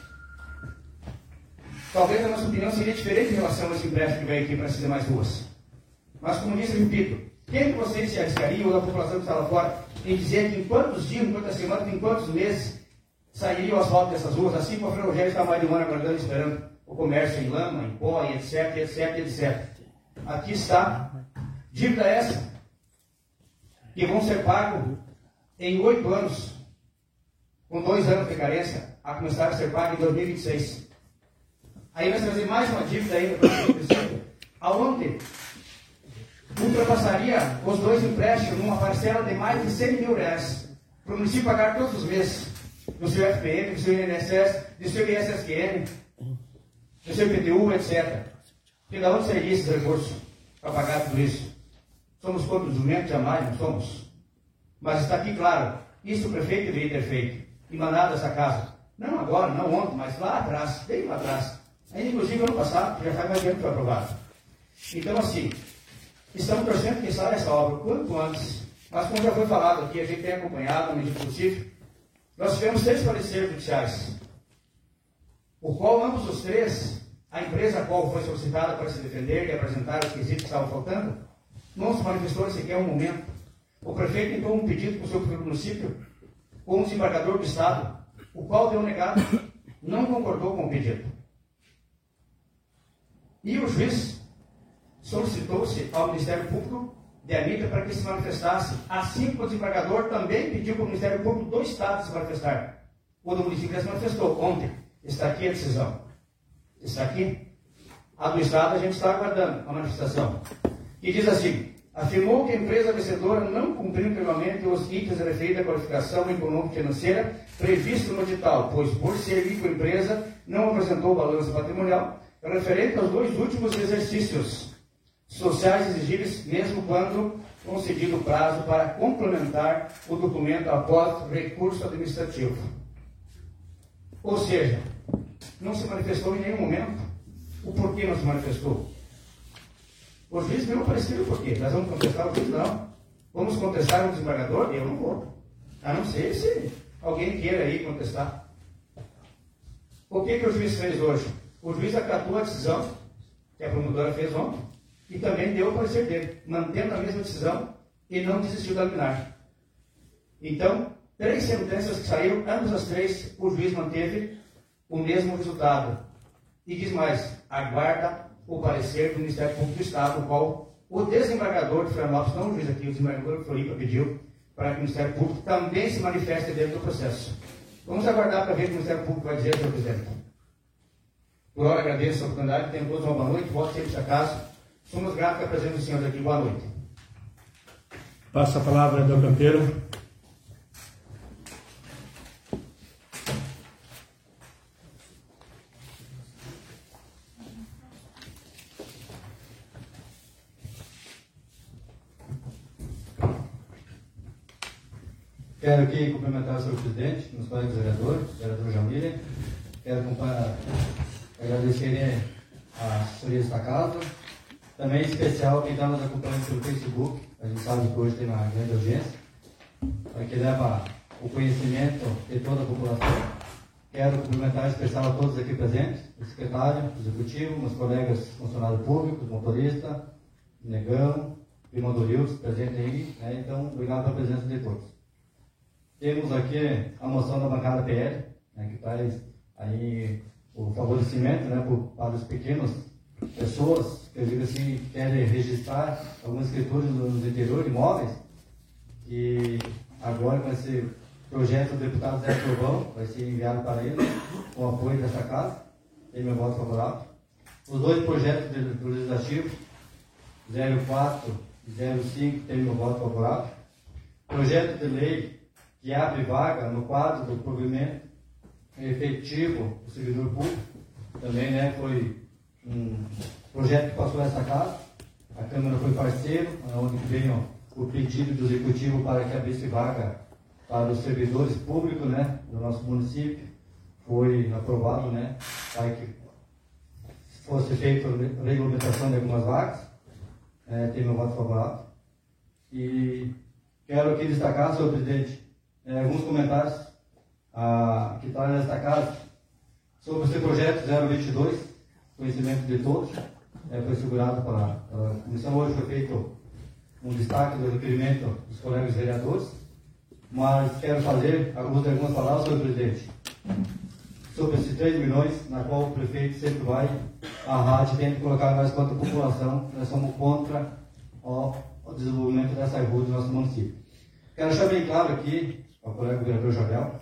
talvez a nossa opinião seria diferente em relação a esse empréstimo que veio aqui para as demais ruas. Mas, como disse, eu repito, quem de vocês se arriscaria, ou da população que está lá fora, em dizer que em quantos dias, em quantas semanas, em quantos meses sairia o asfalto dessas ruas, assim como o Frei Rogério está mais de um ano aguardando, esperando o comércio em lama, em pó, etc, etc, etc. Aqui está, dívida essa, que vão ser pagos em 8 anos, com 2 anos de carência, a começar a ser pago em 2026. Aí nós trazemos mais uma dívida ainda para o município, aonde ultrapassaria os 2 empréstimos numa parcela de mais de 100 mil reais, para o município pagar todos os meses, do seu FPM, do seu INSS, do seu ISSQN, do seu IPTU, etc. E de onde seria esse recurso para pagar tudo isso? Somos contra o jumento? Jamais, não somos. Mas está aqui claro, isso o prefeito deveria ter feito, emanado essa casa. Não agora, não ontem, mas lá atrás, bem lá atrás. Ainda inclusive ano passado, já faz mais tempo que foi aprovado. Então assim, estamos torcendo que saia essa obra o quanto antes. Mas como já foi falado aqui, a gente tem acompanhado, na medida do possível, nós tivemos 3 pareceres judiciais, o qual ambos os 3, a empresa a qual foi solicitada para se defender e apresentar os quesitos que estavam faltando, não se manifestou sequer um momento. O prefeito entrou um pedido para o seu município, com um desembargador do Estado, o qual deu negado, não concordou com o pedido. E o juiz solicitou-se ao Ministério Público de Anitta para que se manifestasse, assim como o desembargador também pediu para o Ministério Público do Estado se manifestar. O do município já se manifestou ontem. Está aqui a decisão. Está aqui. A do Estado a gente está aguardando a manifestação. E diz assim: afirmou que a empresa vencedora não cumpriu integralmente os itens referidos à qualificação econômica e financeira previsto no edital, pois por ser microempresa não apresentou balança patrimonial referente aos 2 últimos exercícios sociais exigíveis, mesmo quando concedido o prazo para complementar o documento após recurso administrativo. Ou seja, não se manifestou em nenhum momento. O porquê não se manifestou? O juiz veio aparecer o porquê. Nós vamos contestar o juiz? Não. Vamos contestar o desembargador? Eu não vou. A não ser se alguém queira aí contestar. O que o juiz fez hoje? O juiz acatou a decisão que a promotora fez ontem e também deu o parecer dele, mantendo a mesma decisão e não desistiu da liminar. Então, 3 sentenças que saíram, ambas as 3, o juiz manteve o mesmo resultado. E diz mais, aguarda o parecer do Ministério Público do Estado, o qual o desembargador de Florianópolis, não o juiz aqui, o desembargador de Floripa pediu para que o Ministério Público também se manifeste dentro do processo. Vamos aguardar para ver o que o Ministério Público vai dizer, senhor presidente. Por hora, agradeço a oportunidade, tenham todos uma boa noite, volte sempre a casa. Somos gratos pela presença do senhor aqui. Boa noite. Passa a palavra ao Campeiro. Quero aqui cumprimentar o senhor presidente, meus colegas vereadores, vereador Jamília. Quero agradecer a assessoria desta casa. Também em especial quem está nos acompanhando pelo Facebook. A gente sabe que hoje tem uma grande audiência, para que leva o conhecimento de toda a população. Quero cumprimentar em especial a todos aqui presentes, o secretário, o executivo, meus colegas funcionários públicos, motorista, Negão, irmão do Rios, presente aí. Então, obrigado pela presença de todos. Temos aqui a moção da bancada PL, que traz aí o favorecimento para os pequenos pessoas, que eu digo assim, querem registrar algumas escrituras nos interiores, imóveis, e agora com esse projeto do deputado Zé Trovão, vai ser enviado para ele, com o apoio dessa casa, tem meu voto favorável. Os 2 projetos do legislativo, 04 e 05 tem meu voto favorável. Projeto de lei que abre vaga no quadro do provimento efetivo do servidor público, também, né, foi um projeto que passou essa casa. A Câmara foi parceiro, onde veio o pedido do Executivo para que abrisse vaga para os servidores públicos, né, do nosso município. Foi aprovado, né, para que fosse feita a regulamentação de algumas vagas. Tem meu voto favorável. E quero aqui destacar, senhor presidente, alguns comentários que estão nesta casa sobre esse projeto 022, conhecimento de todos. Foi segurado pela comissão. Hoje foi feito um destaque do requerimento dos colegas vereadores, mas quero fazer algumas palavras, senhor presidente, sobre esses 3 milhões, na qual o prefeito sempre vai, a rádio tem que colocar nós contra a população. Nós somos contra o desenvolvimento dessa rua do nosso município. Quero deixar bem claro aqui ao colega vereador Jabel,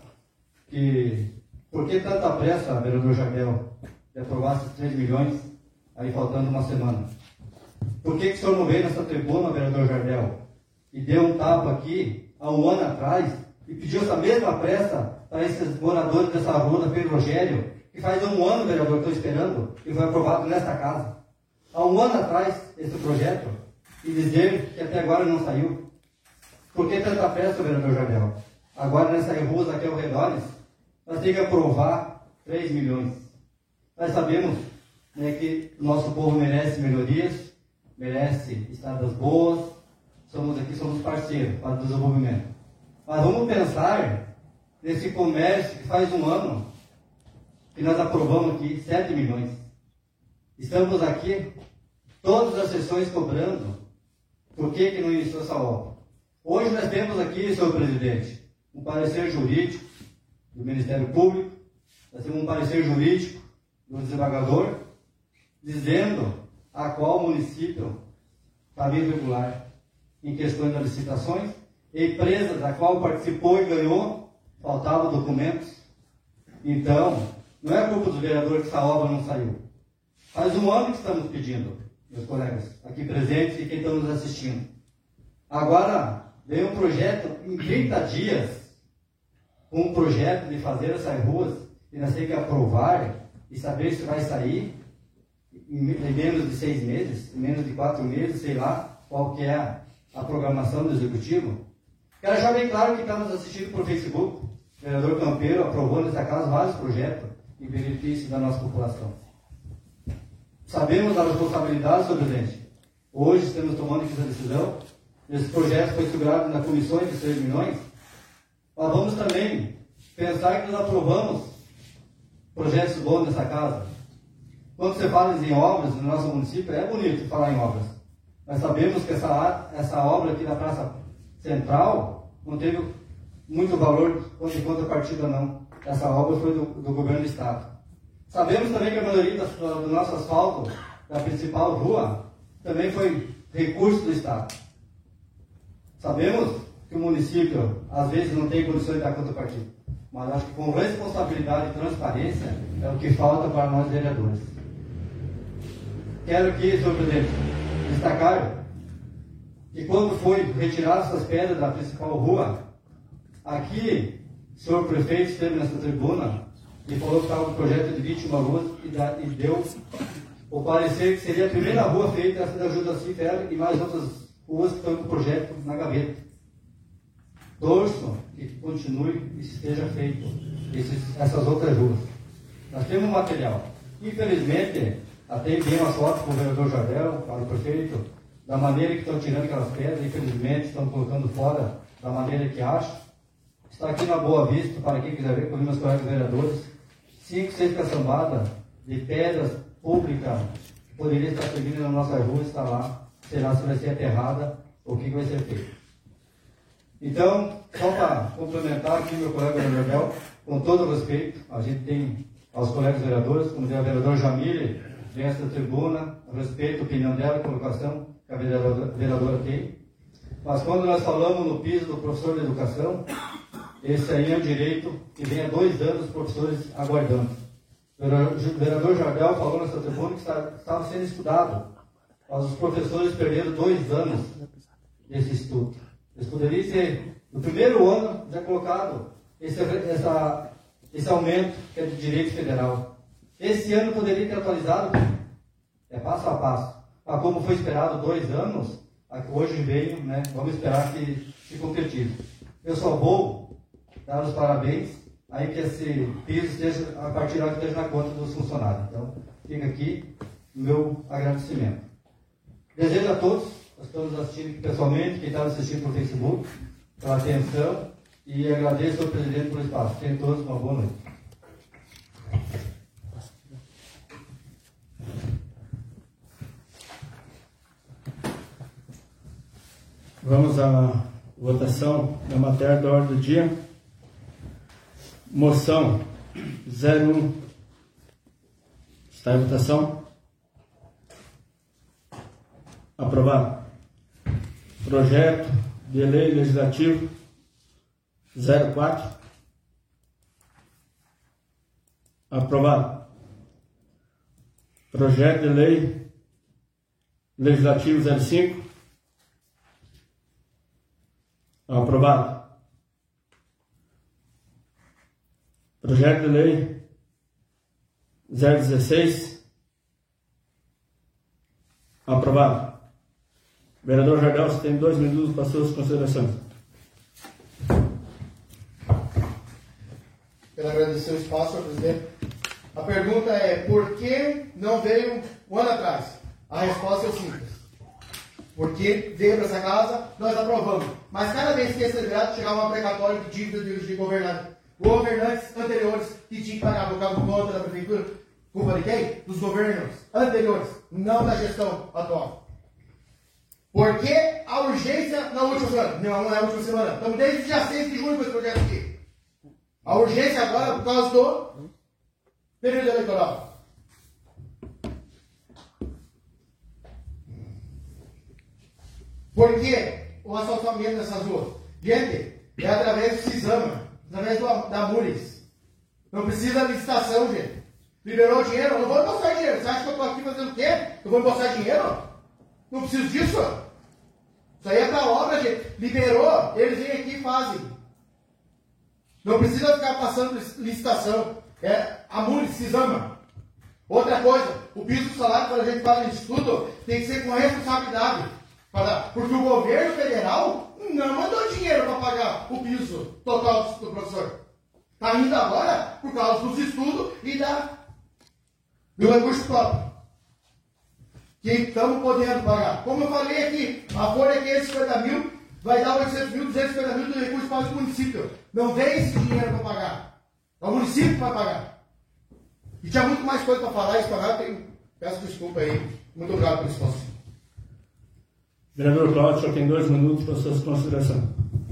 que por que tanta pressa, vereador Jabel, de aprovar esses 3 milhões, aí faltando uma semana? Por que o senhor não veio nessa tribuna, vereador Jardel, e deu um tapa aqui há um ano atrás e pediu essa mesma pressa para esses moradores dessa rua da Pedro Rogério, que faz um ano, vereador, estou esperando, e foi aprovado nesta casa. Há um ano atrás, esse projeto, e dizer que até agora não saiu. Por que tanta pressa, vereador Jardel? Agora, nessas ruas aqui ao redor, nós temos que aprovar 3 milhões. Nós sabemos, né, que o nosso povo merece melhorias, merece estradas boas, somos parceiros para o desenvolvimento. Mas vamos pensar nesse comércio que faz um ano que nós aprovamos aqui 7 milhões. Estamos aqui, todas as sessões cobrando. Por que não iniciou essa obra? Hoje nós temos aqui, senhor presidente, um parecer jurídico do Ministério Público, nós temos um parecer jurídico do desembargador, dizendo a qual município estava irregular em questões das licitações, empresas a qual participou e ganhou, faltavam documentos. Então, não é culpa do vereador que essa obra não saiu. Faz um ano que estamos pedindo, meus colegas aqui presentes e quem está nos assistindo. Agora, veio um projeto em 30 dias, um projeto de fazer essas ruas, e nós temos que aprovar e saber se vai sair em menos de 6 meses, em menos de 4 meses, sei lá, qual que é a programação do Executivo. Quero deixar bem claro que estamos assistindo por Facebook. O vereador Campeiro aprovou nessa casa vários projetos em benefício da nossa população. Sabemos da responsabilidade, senhor presidente. Hoje estamos tomando essa decisão. Esse projeto foi segurado na comissão de 3 milhões. Mas vamos também pensar que nós aprovamos projetos bons nessa casa. Quando você fala em obras no nosso município, é bonito falar em obras. Nós sabemos que essa obra aqui na Praça Central não teve muito valor de contrapartida, não. Essa obra foi do governo do Estado. Sabemos também que a maioria do nosso asfalto, da principal rua, também foi recurso do Estado. Sabemos que o município, às vezes, não tem condições de dar contrapartida. Mas acho que com responsabilidade e transparência é o que falta para nós vereadores. Quero aqui, senhor presidente, destacar que quando foi retirado essas pedras da principal rua, aqui, o senhor prefeito esteve nessa tribuna e falou que estava um projeto de 21 ruas e deu o parecer que seria a primeira rua feita essa da Judaci Ferro e mais outras ruas que estão com o projeto na gaveta. Torço que continue e esteja feito essas outras ruas. Nós temos material. Infelizmente, até enviei uma foto para o vereador Jardel, para o prefeito, da maneira que estão tirando aquelas pedras, infelizmente estão colocando fora da maneira que acham. Está aqui na Boa Vista, para quem quiser ver, com os meus colegas vereadores, 5, 6 caçambadas de pedras públicas que poderiam estar servindo na nossa rua, está lá, será se vai ser aterrada ou o que vai ser feito. Então, só para complementar aqui meu colega Jardel, com todo o respeito, a gente tem aos colegas vereadores, como diz a vereadora Jamile, vem essa tribuna, respeito a opinião dela, a colocação que a vereadora tem. Mas quando nós falamos no piso do professor de educação, esse aí é um direito que vem há 2 anos os professores aguardando. O vereador Jardel falou nessa tribuna que estava sendo estudado. os professores perderam 2 anos desse estudo. Eles poderiam ser, no primeiro ano, já colocado esse aumento que é de direito federal. Esse ano poderia ter atualizado, passo a passo. Mas como foi esperado 2 anos, hoje veio, né, vamos esperar que se concretize. Eu só vou dar os parabéns, aí que esse piso esteja, a partir de agora, esteja na conta dos funcionários. Então, fica aqui o meu agradecimento. Desejo a todos, que estão nos assistindo aqui pessoalmente, quem está nos assistindo pelo Facebook, pela atenção, e agradeço ao presidente pelo espaço. Tenham todos uma boa noite. Vamos à votação da matéria da ordem do dia. Moção 01. Está em votação. Aprovado. Projeto de lei legislativo 04. Aprovado. Projeto de lei legislativo 05. Aprovado. Projeto de lei 016. Aprovado. Vereador Jardel, você tem 2 minutos para suas considerações. Quero agradecer o espaço, senhor presidente. A pergunta é: por que não veio um ano atrás? A resposta é simples. Porque veio para essa casa, nós aprovamos. Mas cada vez que esse liberado chegava uma precatória de dívida de governantes anteriores que tinham que pagar por causa do conta da prefeitura. Culpa de quem? Dos governos anteriores, não da gestão atual. Por que a urgência na última semana? Não é a última semana. Estamos desde o dia 6 de junho com esse projeto aqui. A urgência agora é por causa do período eleitoral. Por que o assaltamento dessas ruas? Gente, é através do CISAMA, através da MURIS. Não precisa de licitação, gente. Liberou dinheiro, eu não vou embolsar dinheiro. Você acha que eu estou aqui fazendo o quê? Eu vou embolsar dinheiro? Não preciso disso. Isso aí é para obra, gente. Liberou, eles vêm aqui e fazem. Não precisa ficar passando licitação. É a MURIS, CISAMA. Outra coisa, o piso do salário, quando a gente fala nisso tudo, tem que ser com responsabilidade. Porque o governo federal não mandou dinheiro para pagar o piso total do professor. Está indo agora por causa dos estudos e do recurso próprio. Que estamos podendo pagar. Como eu falei aqui, a folha é 550 mil, vai dar 800 mil, 250 mil do recurso para o município. Não vem esse dinheiro para pagar. É o município que vai pagar. E tinha muito mais coisa para falar, peço desculpa aí. Muito obrigado pelo espaço. Vereador Cláudio, só tem 2 minutos para suas considerações.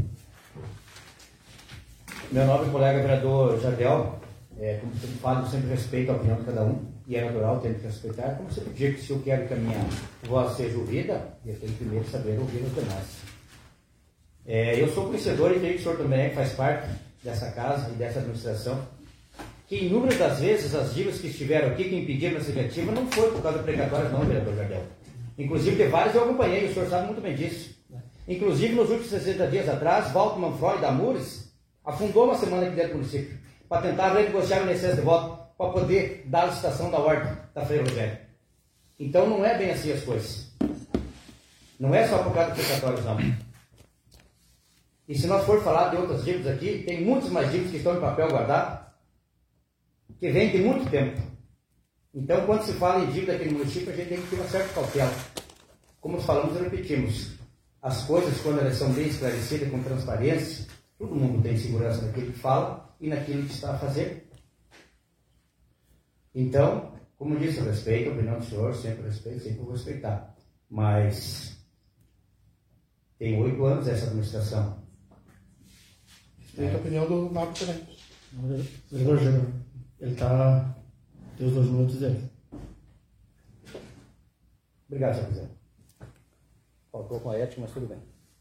Meu nobre colega vereador Jardel, como sempre falo, eu sempre respeito a opinião de cada um, e é natural, tenho que respeitar. Como sempre digo que se eu quero que a minha voz seja ouvida, eu tenho que primeiro saber ouvir os demais. Eu sou conhecedor e creio que o senhor também faz parte dessa casa e dessa administração, que inúmeras das vezes as dívidas que estiveram aqui, que impediram essa iniciativa, não foi por causa da precatória não, vereador Jardel. Inclusive, de vários eu acompanhei, o senhor sabe muito bem disso. Inclusive, nos últimos 60 dias atrás, Walter Manfroy da MURIS afundou uma semana aqui dentro do município para tentar renegociar o excesso de voto para poder dar a licitação da ordem da Frei Rogério. Então, não é bem assim as coisas. Não é só por causa dos precatórios, não. E se nós for falar de outras dívidas aqui, tem muitas mais dívidas que estão em papel guardado, que vêm de muito tempo. Então, quando se fala em dívida aqui no município, a gente tem que ter uma certa cautela. Como falamos e repetimos, as coisas, quando elas são bem esclarecidas, com transparência, todo mundo tem segurança naquilo que fala e naquilo que está a fazer. Então, como disse, eu respeito a opinião do senhor, sempre respeito, sempre vou respeitar. Mas tem 8 anos essa administração. Respeito a opinião do Marco também. Vereador Júnior, ele está... Tem os 2 minutos dele. Obrigado, senhor presidente. Faltou com a ética, mas tudo bem.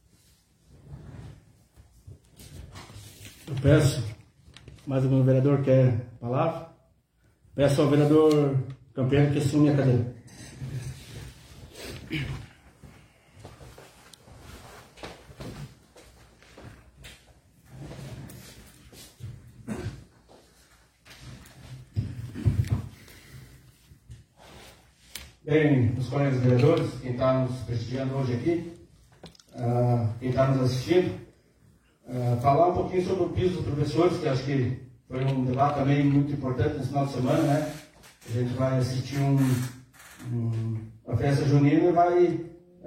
Eu peço, mais algum vereador quer palavra? Peço ao vereador Campeiro que assume a cadeira. Bem, os colegas vereadores, quem está nos prestigiando hoje aqui, quem está nos assistindo, falar um pouquinho sobre o piso dos professores, que acho que foi um debate também muito importante nesse final de semana, né? A gente vai assistir uma festa junina e vai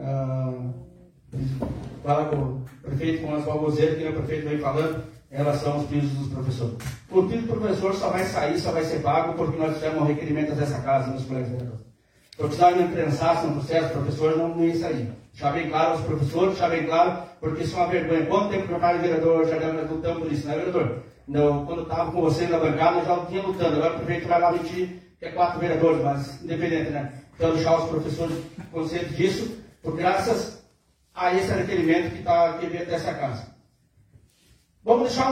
falar com o prefeito, com as balbozeiras, que o prefeito vem falando em relação aos pisos dos professores. O piso do professor só vai sair, só vai ser pago porque nós fizemos um requerimento dessa casa, nos colegas vereadores. Porque se nós não imprensássemos no processo, o professor não ia sair. Deixar bem claro aos professores, deixar bem claro, porque isso é uma vergonha. Quanto tempo que eu falo vereador, já lutamos por isso, não é, vereador? Não, quando eu estava com você na bancada, eu já vinha lutando. Agora o prefeito vai lá mentir que é 4 vereadores, mas independente, né? Então deixar os professores conscientes disso, por graças a esse requerimento que veio dessa casa. Vamos deixar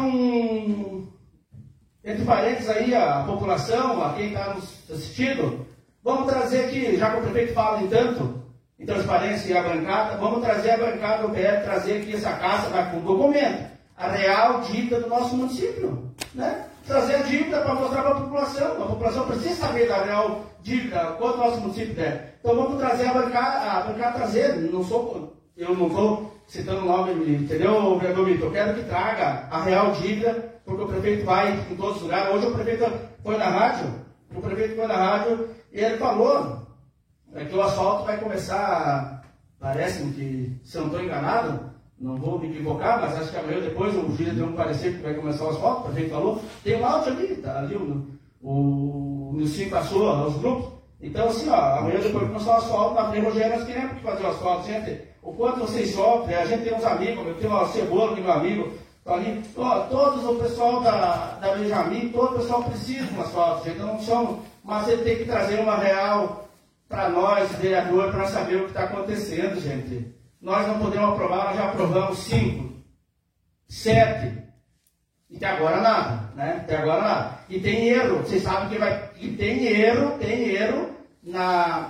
entre parênteses aí a população, a quem está nos assistindo. Vamos trazer aqui, já que o prefeito fala em tanto, em transparência e a bancada, vamos trazer a bancada do PL, trazer aqui essa casa com documento, a real dívida do nosso município, né? Trazer a dívida para mostrar para a população precisa saber da real dívida, quanto o nosso município deve. Então vamos trazer a bancada trazer, eu não estou citando o nome, entendeu, vereador Vitor? Eu quero que traga a real dívida, porque o prefeito vai em todos os lugares. Hoje o prefeito foi na rádio, e ele falou que o asfalto vai começar, parece-me que, se eu não estou enganado, não vou me equivocar, mas acho que amanhã depois o juiz deu um parecer que vai começar o asfalto, o prefeito falou, tem um áudio ali, tá ali o Nilcinho passou aos grupos. Então assim, amanhã depois de começar o asfalto, na frente Rogério, nós queremos fazer o asfalto, gente, o quanto vocês sofrem, a gente tem uns amigos, eu tenho uma Cebola, que é meu amigo, ali, todos o pessoal da Benjamin, todo o pessoal precisa de um asfalto, gente, não são, mas ele tem que trazer uma real para nós, vereador, para nós saber o que está acontecendo, gente. Nós não podemos aprovar, nós já aprovamos 5, 7, e até agora nada, né? Até agora nada. E tem erro, vocês sabem que tem erro na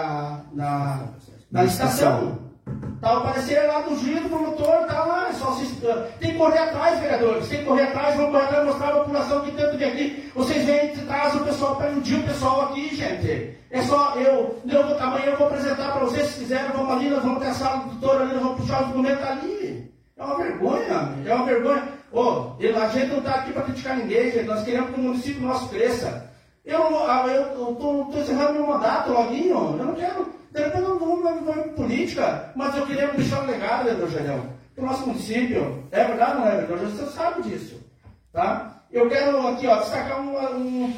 licitação. Está o parecer lá do juiz, do promotor, está lá, só se... Tem que correr atrás, vereadores, tem que correr atrás, vamos correr atrás, mostrar a população que tanto de aqui. Vocês vêm e trazem o pessoal para iludir o pessoal aqui, gente. É só amanhã eu vou apresentar para vocês, se quiserem, vamos ali, nós vamos ter a sala do doutor ali, nós vamos puxar os documentos ali. É uma vergonha, é uma vergonha. A gente não está aqui para criticar ninguém, gente, nós queremos que o município nosso cresça. Eu estou encerrando meu mandato, loguinho, eu não quero... De repente eu não vou em política, mas eu queria deixar um legado, vereador Jairão, para o nosso município. É verdade, não é, vereador? Você sabe disso. Tá? Eu quero aqui destacar um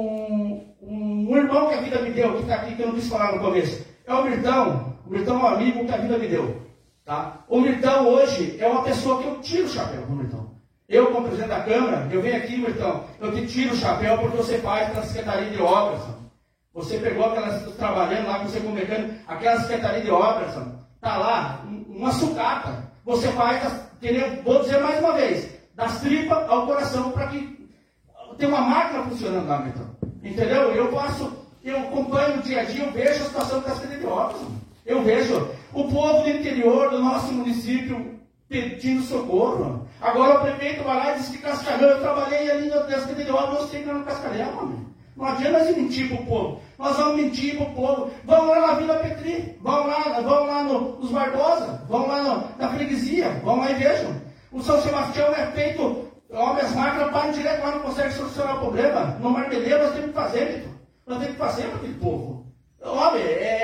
irmão que a vida me deu, que está aqui, que eu não quis falar no começo. É o Mirtão. O Mirtão é um amigo que a vida me deu. Tá? O Mirtão hoje é uma pessoa que eu tiro o chapéu do Mirtão. Eu, como presidente da Câmara, eu venho aqui, Mirtão, eu te tiro o chapéu porque você faz pela Secretaria de Obras. Você pegou aquelas, trabalhando lá com você como mecânico, aquela Secretaria de Obras, está lá, uma sucata. Você faz, vou dizer mais uma vez, das tripas ao coração, para que tenha uma máquina funcionando lá, então. Entendeu? Eu acompanho no dia a dia, eu vejo a situação da Secretaria de Obras. Eu vejo o povo do interior do nosso município pedindo socorro. Agora o prefeito vai lá e diz que Cascavel, eu trabalhei ali na Secretaria de Obras, eu sei que era no Cascavel, homem. Não adianta nós mentir para o povo. Nós vamos mentir para o povo. Vão lá na Vila Petri, vão lá nos Barbosa, vão lá na freguesia, vão lá e vejam. O São Sebastião é feito, as máquinas param direto lá, não conseguem solucionar o problema. No Marmeleiro nós temos que fazer, nós temos que fazer para aquele povo. Homem,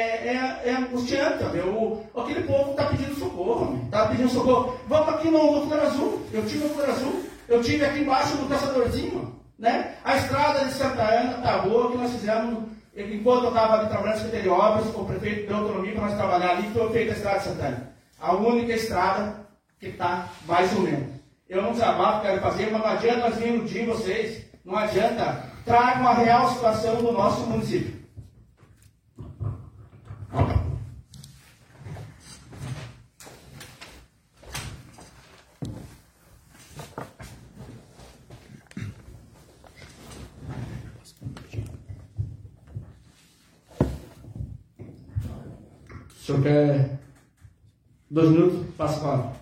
é angustiante, aquele povo está pedindo socorro, está pedindo socorro. Vamos aqui no Flor Azul, eu tive no Flor Azul, eu tive aqui embaixo do Caçadorzinho. Né? A estrada de Santa Ana está boa, que nós fizemos, enquanto eu estava ali trabalhando na Secretaria de Obras, o prefeito deu autonomia para nós trabalhar ali, foi feita a estrada de Santa Ana. A única estrada que está mais ou menos. Eu não desabafo, quero fazer, mas não adianta nós vir iludir vocês, não adianta. Traga uma real situação do nosso município. senhor quer 2 minutos? Passa a palavra.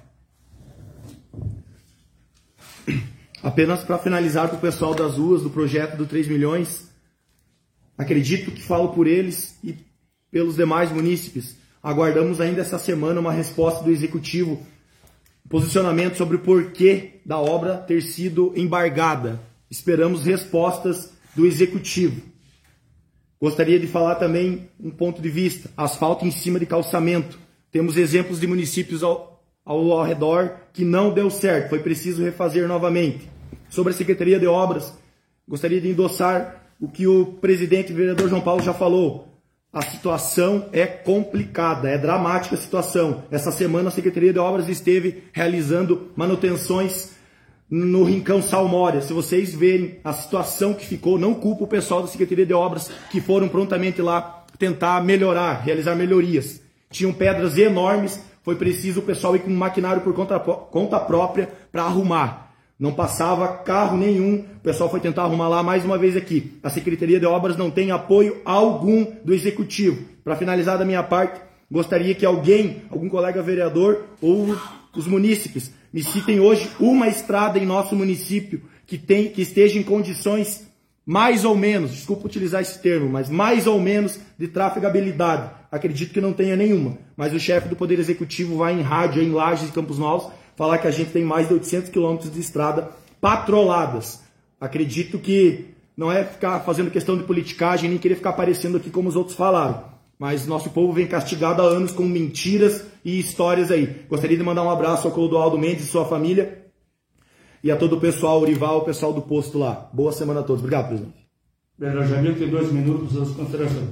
Apenas para finalizar para o pessoal das ruas, do projeto do 3 milhões, acredito que falo por eles e pelos demais munícipes. Aguardamos ainda essa semana uma resposta do Executivo, posicionamento sobre o porquê da obra ter sido embargada. Esperamos respostas do Executivo. Gostaria de falar também um ponto de vista, asfalto em cima de calçamento. Temos exemplos de municípios ao redor que não deu certo, foi preciso refazer novamente. Sobre a Secretaria de Obras, gostaria de endossar o que o presidente, o vereador João Paulo, já falou. A situação é complicada, é dramática a situação. Essa semana a Secretaria de Obras esteve realizando manutenções no Rincão Salmória. Se vocês verem a situação que ficou, não culpo o pessoal da Secretaria de Obras que foram prontamente lá tentar melhorar, realizar melhorias. Tinham pedras enormes, foi preciso o pessoal ir com um maquinário por conta própria para arrumar. Não passava carro nenhum, o pessoal foi tentar arrumar lá mais uma vez aqui. A Secretaria de Obras não tem apoio algum do Executivo. Para finalizar da minha parte, gostaria que algum colega vereador ou os munícipes, me citem hoje uma estrada em nosso município que esteja em condições mais ou menos, desculpa utilizar esse termo, mas mais ou menos de trafegabilidade. Acredito que não tenha nenhuma, mas o chefe do Poder Executivo vai em rádio, em Lages e Campos Novos, falar que a gente tem mais de 800 quilômetros de estrada patroladas. Acredito que não é ficar fazendo questão de politicagem, nem querer ficar aparecendo aqui como os outros falaram. Mas nosso povo vem castigado há anos com mentiras e histórias aí. Gostaria de mandar um abraço ao Clodoaldo Mendes e sua família e a todo o pessoal, o Rival, o pessoal do posto lá. Boa semana a todos. Obrigado, presidente. Vereador Jamil, tem 2 minutos as considerações.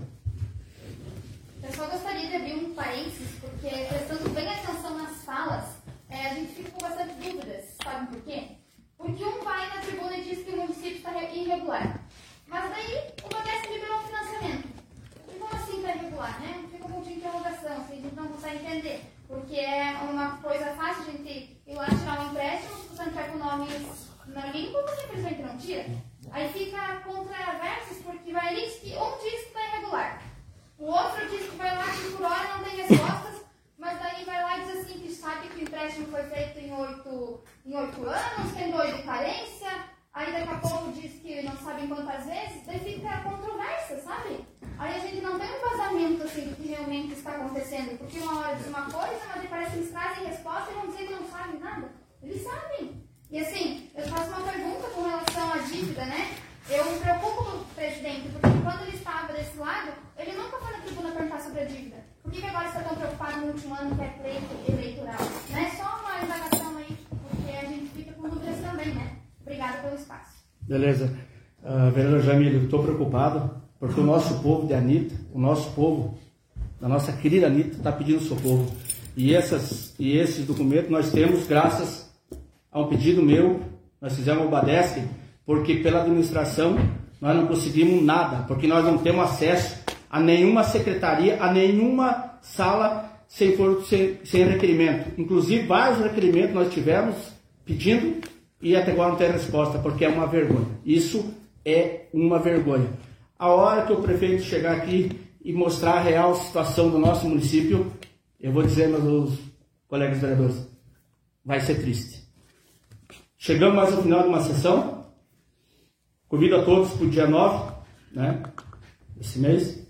Eu só gostaria de abrir um parênteses, porque prestando bem atenção nas falas, a gente fica com bastante dúvidas. Sabe por quê? Porque um vai na tribuna e diz que o município está irregular. Mas daí o Banesp liberou o financiamento. E como assim está irregular, né? Fica um ponto de interrogação, assim, a gente não consegue entender. Porque é uma coisa fácil a gente ir lá tirar um empréstimo, se você não tiver com o nome na língua, você simplesmente não tira. Aí fica controvérsias, porque vai ali que um diz que está irregular. O outro diz que vai lá que por hora não tem respostas, mas daí vai lá e diz assim que sabe que o empréstimo foi feito em 8 anos, tem 2 de carência, aí daqui a pouco diz que não sabe quantas vezes, daí fica controvérsia, sabe? Aí a gente não tem um vazamento assim do que realmente está acontecendo, porque uma hora diz uma coisa, mas parece que eles trazem resposta e vão dizer que não sabem nada. Eles sabem. E assim, eu faço uma pergunta com relação à dívida, né? Eu me preocupo com o presidente, porque quando ele estava desse lado, ele nunca foi na tribuna perguntar sobre a dívida. Por que agora está tão preocupado no último ano que é pleito eleitoral? Né? Só uma indagação aí, porque a gente fica com dúvidas também, né? Obrigada pelo espaço. Beleza. Vereador Jamil, eu estou preocupado porque o nosso povo de Anitta, o nosso povo, da nossa querida Anitta, está pedindo socorro. E esses documentos nós temos graças a um pedido meu, nós fizemos o Badesc, porque pela administração nós não conseguimos nada, porque nós não temos acesso a nenhuma secretaria, a nenhuma sala sem requerimento. Inclusive vários requerimentos nós tivemos pedindo e até agora não tem resposta, porque é uma vergonha. Isso é uma vergonha. A hora que o prefeito chegar aqui e mostrar a real situação do nosso município, eu vou dizer, meus colegas vereadores, vai ser triste. Chegamos mais ao final de uma sessão. Convido a todos para o dia 9, né, esse mês.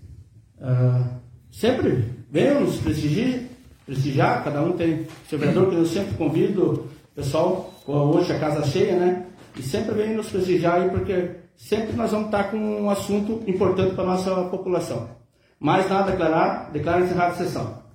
Sempre venham nos prestigiar, cada um tem seu vereador, que eu sempre convido o pessoal, hoje a casa cheia, né? E sempre venham nos prestigiar aí, porque sempre nós vamos estar com um assunto importante para a nossa população. Mais nada a declarar, declaro encerrada a sessão.